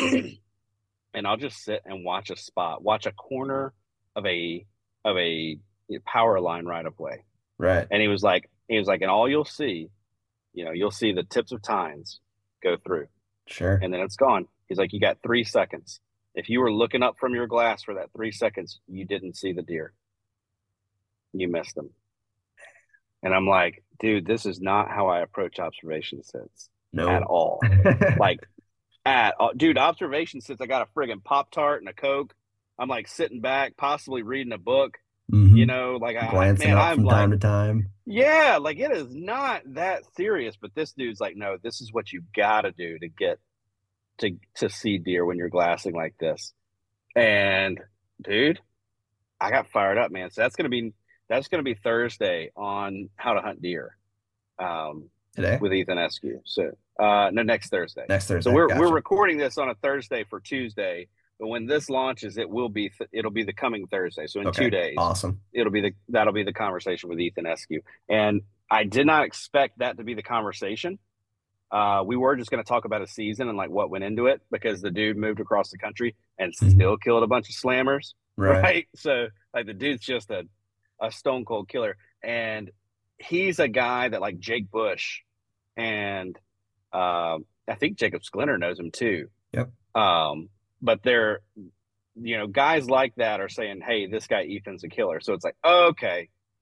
and I'll just sit and watch a spot, watch a corner of a, of a power line right of way. Right. And he was like, he was like, and all you'll see, you know, you'll see the tips of tines go through Sure. and then it's gone. He's like, you got three seconds. If you were looking up from your glass for that three seconds, you didn't see the deer. You missed them. And I'm like, dude, this is not how I approach observation sits No. at all. Like, at all. Dude, observation sits, I got a friggin' Pop-Tart and a Coke. I'm like sitting back, possibly reading a book. Mhm. You know, like, I, Glancing man, up I'm from like, time to time. yeah, like it is not that serious. But this dude's like, no, this is what you got to do to get to to see deer when you're glassing like this. And dude, I got fired up, man. So that's gonna be that's gonna be Thursday on how to hunt deer, um, Today? with Ethan Eskew. So uh, no, next Thursday. Next Thursday. So we're Gotcha. we're recording this on a Thursday for Tuesday, but when this launches, it will be th- it'll be the coming Thursday. So in Okay. two days, Awesome. it'll be the that'll be the conversation with Ethan Eskew. And I did not expect that to be the conversation. Uh, we were just going to talk about a season and like what went into it because the dude moved across the country and Mhm. still killed a bunch of slammers, Right. right? So like the dude's just a a stone cold killer, and he's a guy that like Jake Bush and uh, I think Jacob Sklinner knows him too. Yep. Um, but they're you know guys like that are saying, "Hey, this guy Ethan's a killer." So it's like, okay,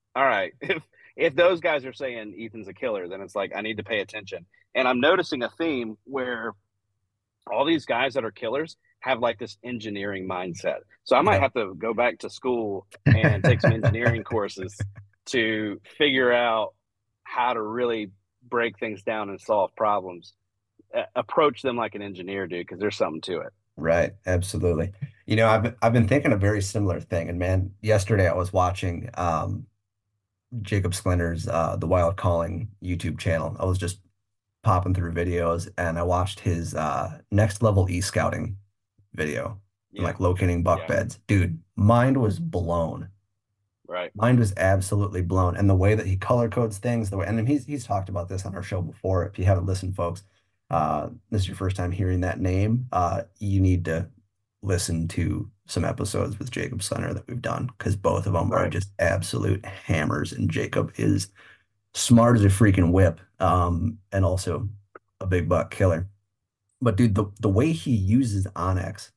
all right, if if those guys are saying Ethan's a killer, then it's like I need to pay attention. And I'm noticing a theme where all these guys that are killers have like this engineering mindset. So I might Yep. have to go back to school and take some engineering courses to figure out how to really break things down and solve problems. Uh, approach them like an engineer, dude, because there's something to it. Right, absolutely. You know, I've I've been thinking a very similar thing. And man, yesterday I was watching um Jacob Sklinner's uh The Wild Calling YouTube channel. I was just popping through videos and I watched his uh next level e-scouting video, Yeah. like locating buck Yeah. beds. Dude, mind was blown. Right. Mind was absolutely blown. And the way that he color codes things, the way, and he's he's talked about this on our show before. If you haven't listened, folks, uh, this is your first time hearing that name, uh, you need to listen to some episodes with Jacob Slenner that we've done because both of them are Right. just absolute hammers. And Jacob is smart as a freaking whip, um, and also a big buck killer. But dude, the the way he uses onX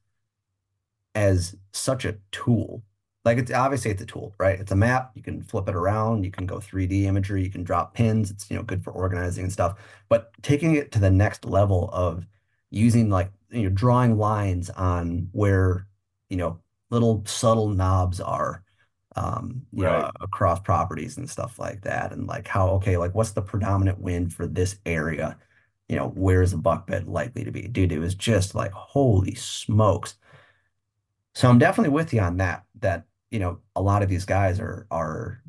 as such a tool. Like it's obviously it's a tool, right? It's a map. You can flip it around. You can go three D imagery. You can drop pins. It's, you know, good for organizing and stuff. But taking it to the next level of using like, you know, drawing lines on where, you know, little subtle knobs are, um, you Right. know, across properties and stuff like that. And like how, okay, like what's the predominant wind for this area? You know, where is a buck bed likely to be? Dude, it was just like, holy smokes. So I'm definitely with you on that, that, you know, a lot of these guys are are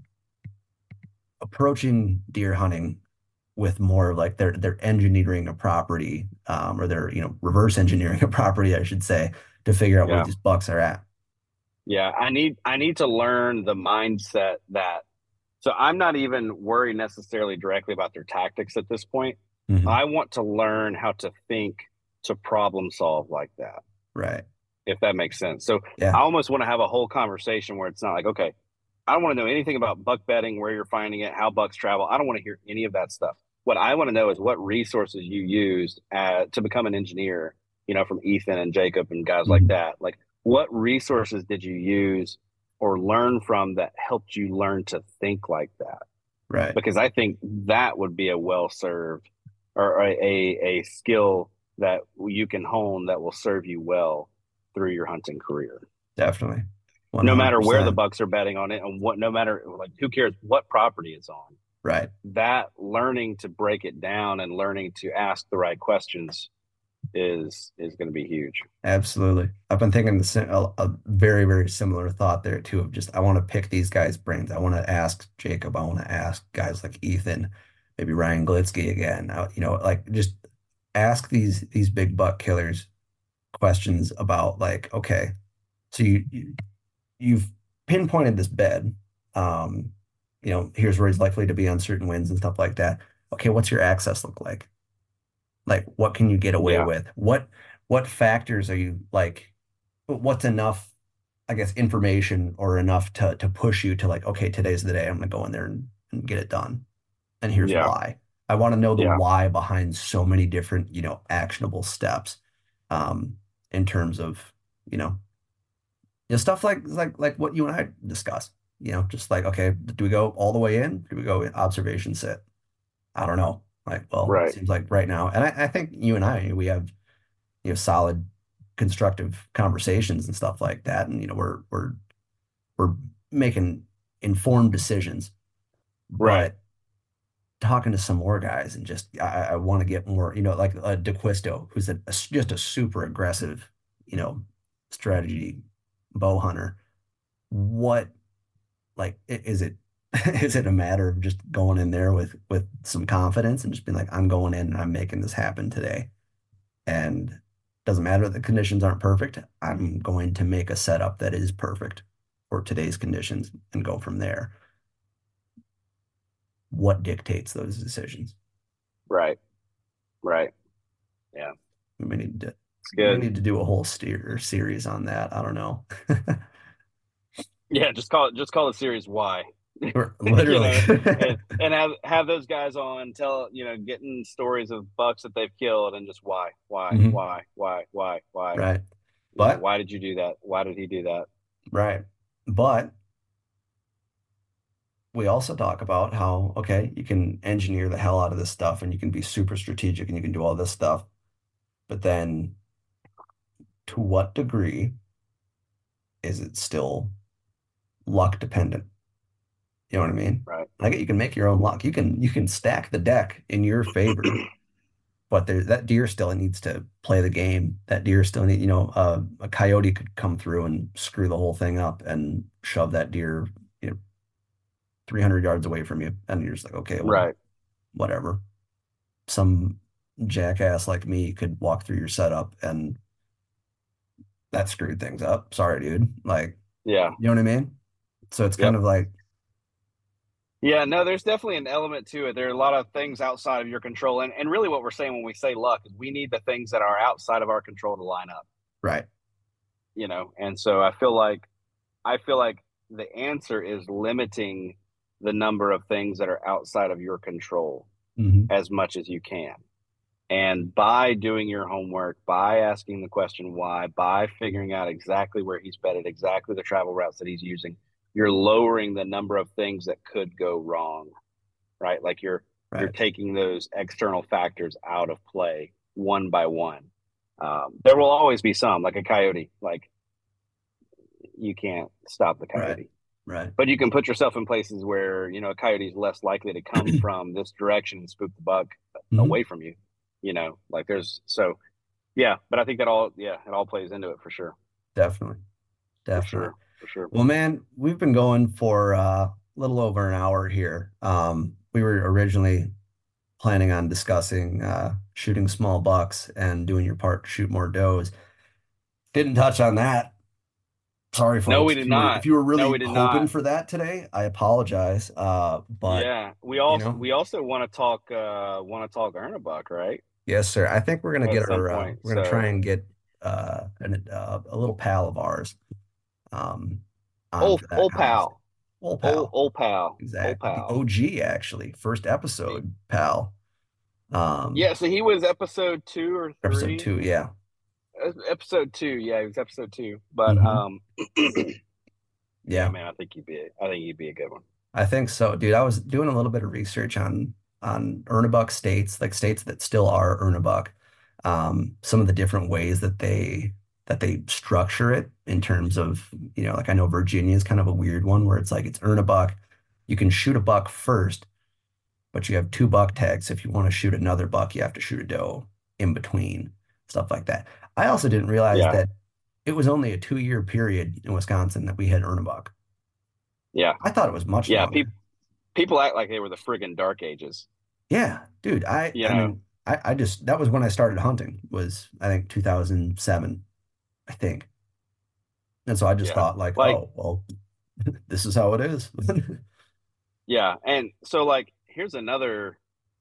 approaching deer hunting with more of like they're they're engineering a property, um, or they're, you know, reverse engineering a property, I should say, to figure out where Yeah. these bucks are at. Yeah. I need I need to learn the mindset that so I'm not even worried necessarily directly about their tactics at this point. Mhm. I want to learn how to think to problem solve like that, Right. if that makes sense. So Yeah. I almost want to have a whole conversation where it's not like, okay, I don't want to know anything about buck bedding, where you're finding it, how bucks travel. I don't want to hear any of that stuff. What I want to know is what resources you used uh, to become an engineer, you know, from Ethan and Jacob and guys like Mhm. that. Like, what resources did you use or learn from that helped you learn to think like that? Right. Because I think that would be a well served or a, a, a skill that you can hone that will serve you well through your hunting career. Definitely. No matter where the one hundred percent. bucks are betting on it and what, no matter like who cares what property it's on. Right. That learning to break it down and learning to ask the right questions is is going to be huge. Absolutely. I've been thinking the, sim- a, a very, very similar thought there too of just I want to pick these guys' brains. I want to ask Jacob. I want to ask guys like Ethan, maybe Ryan Glitsky again. I, you know, like just ask these these big buck killers questions about like, okay, so you, you you've pinpointed this bed. Um, you know, here's where he's likely to be on certain winds and stuff like that. Okay, what's your access look like? Like, what can you get away Yeah. with? What what factors are you like? What's enough, I guess, information or enough to to push you to like, okay, today's the day I'm gonna go in there and, and get it done. And here's Yeah. why. I want to know the Yeah. why behind so many different, you know, actionable steps, um, in terms of, you know, you know, stuff like like like what you and I discussed. You know, just like, okay, do we go all the way in? Do we go in observation sit? I don't know. Like, well, it Right. seems like right now, and I, I think you and I, we have, you know, solid, constructive conversations and stuff like that, and you know, we're we're we're making informed decisions. Right. But talking to some more guys and just, I, I want to get more, you know, like uh, DeQuisto, who's a, a s- just a super aggressive, you know, strategy bow hunter. What, like, i- is it? Is it a matter of just going in there with with some confidence and just being like, I'm going in and I'm making this happen today, and doesn't matter that the conditions aren't perfect. I'm going to make a setup that is perfect for today's conditions and go from there. What dictates those decisions? Right. Right. Yeah. We need to It's we good. need to do a whole steer series on that. I don't know. Yeah. Just call it, just call the series Y. Or You literally. know, and, and have have those guys on tell you know getting stories of bucks that they've killed and just why why Mhm. why why why why Right. You know, But why did you do that? Why did he do that? right. But we also talk about how, okay, you can engineer the hell out of this stuff and you can be super strategic and you can do all this stuff. But then to what degree is it still luck dependent? You know what I mean? Right. I get you can make your own luck. You can you can stack the deck in your favor, but there that deer still needs to play the game. That deer still need, you know, uh, a coyote could come through and screw the whole thing up and shove that deer, you know, three hundred yards away from you. And you're just like, okay, well, Right. whatever. Some jackass like me could walk through your setup and that screwed things up. Sorry, dude. Like, Yeah. you know what I mean? So it's kind Yep. of like, Yeah, no, there's definitely an element to it. There are a lot of things outside of your control. And, and really what we're saying when we say luck is we need the things that are outside of our control to line up, right. you know? And so I feel like, I feel like the answer is limiting the number of things that are outside of your control hmm as much as you can. And by doing your homework, by asking the question why, by figuring out exactly where he's bedded, exactly the travel routes that he's using, you're lowering the number of things that could go wrong, right? Like you're Right. you're taking those external factors out of play one by one. Um, there will always be some, like a coyote. Like you can't stop the coyote, Right. Right. but you can put yourself in places where you know a coyote is less likely to come from this direction and spook the buck Mhm. away from you. You know, like there's so yeah, but I think that all yeah it all plays into it for sure. Definitely. For Definitely. sure. For sure. Well, man, we've been going for uh, a little over an hour here. Um, we were originally planning on discussing uh, shooting small bucks and doing your part to shoot more does. Didn't touch on that. Sorry, folks. No, we If did you were, not. if you were really No, we did hoping not. for that today, I apologize. Uh, but yeah, we also know? we also want to talk uh want to talk Ernebuck, right? yes, sir. I think we're gonna At get some our uh, point. we're gonna So try and get uh, an, uh, a little pal of ours um, on old for that old conversation. pal, Old old pal. old pal, old Exactly. The pal. O G, actually. First episode, pal. Um, Yeah, so he was episode two or episode three. two, yeah. Uh, Episode two, yeah, he was episode two. But Mhm. um, yeah, Yeah, man, I think he'd be I think he'd be a good one. I think so, dude. I was doing a little bit of research on on Ernebuck states, like states that still are Ernebuck. Um, some of the different ways that they that they structure it in terms of, you know, like I know Virginia is kind of a weird one where it's like it's Ernebuck. You can shoot a buck first, but you have two buck tags. If you want to shoot another buck, you have to shoot a doe in between, stuff like that. I also didn't realize Yeah. that it was only a two-year period in Wisconsin that we had Ernebuck. Yeah, I thought it was much yeah. longer. People people act like they were the friggin' dark ages. Yeah, dude. I You I know. mean, I, I just that was when I started hunting, was I think two thousand seven, I think. And so I just Yeah. thought like, Like- oh, well, this is how it is. Yeah, and so like here's another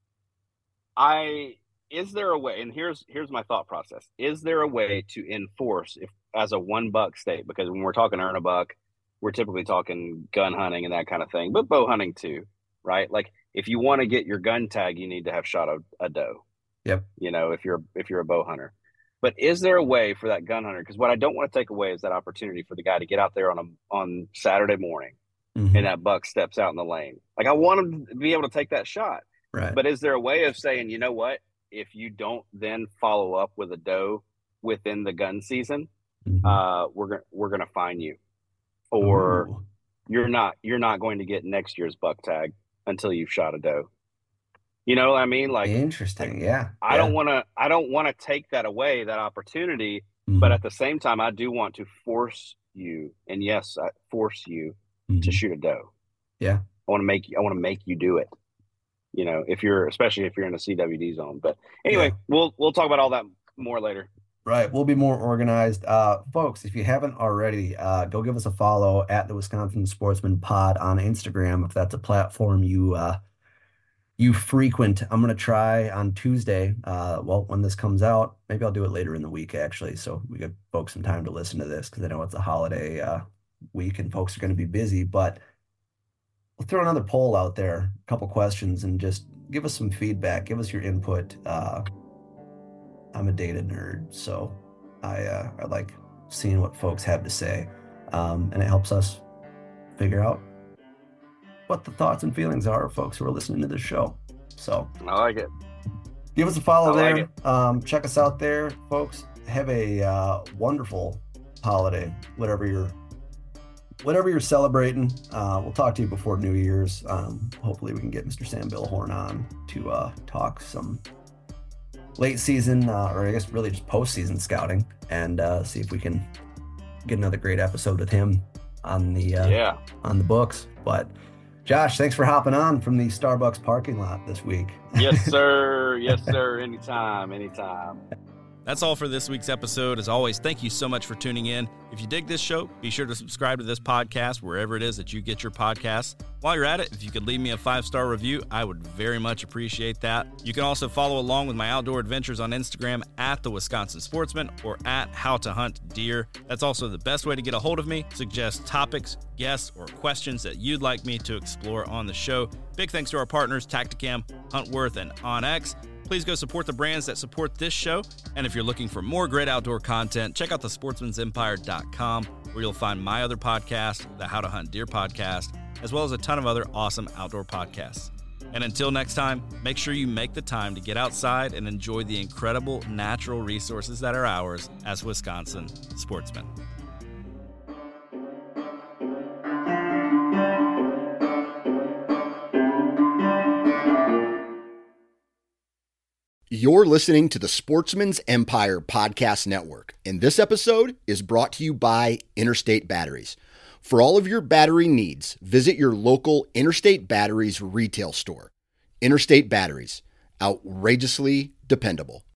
I is there a way and here's here's my thought process. Is there a way to enforce if as a one buck state because when we're talking earn a buck, we're typically talking gun hunting and that kind of thing, but bow hunting too, right? Like if you want to get your gun tag, you need to have shot a, a doe. Yep. You know, if you're if you're a bow hunter. But is there a way for that gun hunter? Because what I don't want to take away is that opportunity for the guy to get out there on a on Saturday morning Mhm. and that buck steps out in the lane. Like I want him to be able to take that shot. Right. But is there a way of saying, you know what? If you don't then follow up with a doe within the gun season, Mhm. uh, we're gonna we're gonna fine you, or Ooh. you're not you're not going to get next year's buck tag until you've shot a doe. You know what I mean? Like Interesting. Yeah. I Yeah. don't want to I don't want to take that away, that opportunity. Mhm. But at the same time, I do want to force you, and yes, I force you to Mhm. shoot a doe. Yeah. I want to make you. I want to make you do it. You know, if you're, especially if you're in a C W D zone. But anyway, Yeah. we'll we'll talk about all that more later. Right. We'll be more organized. Uh, folks, if you haven't already, uh, go give us a follow at the Wisconsin Sportsman Pod on Instagram if that's a platform you uh, you frequent. I'm going to try on Tuesday. Uh, well, when this comes out, maybe I'll do it later in the week, actually. So we give folks some time to listen to this because I know it's a holiday uh, week and folks are going to be busy. But we'll throw another poll out there, a couple questions, and just give us some feedback. Give us your input. Uh, I'm a data nerd, so I uh, I like seeing what folks have to say, um, and it helps us figure out what what the thoughts and feelings are of folks who are listening to this show. So I like it. Give us a follow I there. like Um, check us out there, folks. Have a uh, wonderful holiday, whatever you're, whatever you're celebrating. Uh, we'll talk to you before New Year's. Um, hopefully, we can get Mister Sam Billhorn on to uh, talk some late season, uh, or I guess really just postseason scouting, and uh, see if we can get another great episode with him on the uh, Yeah. on the books. But Josh, thanks for hopping on from the Starbucks parking lot this week. Yes, sir. Yes, sir. Anytime, anytime. That's all for this week's episode. As always, thank you so much for tuning in. If you dig this show, be sure to subscribe to this podcast wherever it is that you get your podcasts. While you're at it, if you could leave me a five-star review, I would very much appreciate that. You can also follow along with my outdoor adventures on Instagram at The Wisconsin Sportsman or at How to Hunt Deer. That's also the best way to get a hold of me. Suggest topics, guests, or questions that you'd like me to explore on the show. Big thanks to our partners, Tactacam, Huntworth, and OnX. Please go support the brands that support this show. And if you're looking for more great outdoor content, check out the sportsmans empire dot com, where you'll find my other podcast, the How to Hunt Deer podcast, as well as a ton of other awesome outdoor podcasts. And until next time, make sure you make the time to get outside and enjoy the incredible natural resources that are ours as Wisconsin sportsmen. You're listening to the Sportsman's Empire Podcast Network, and this episode is brought to you by Interstate Batteries. For all of your battery needs, visit your local Interstate Batteries retail store. Interstate Batteries, outrageously dependable.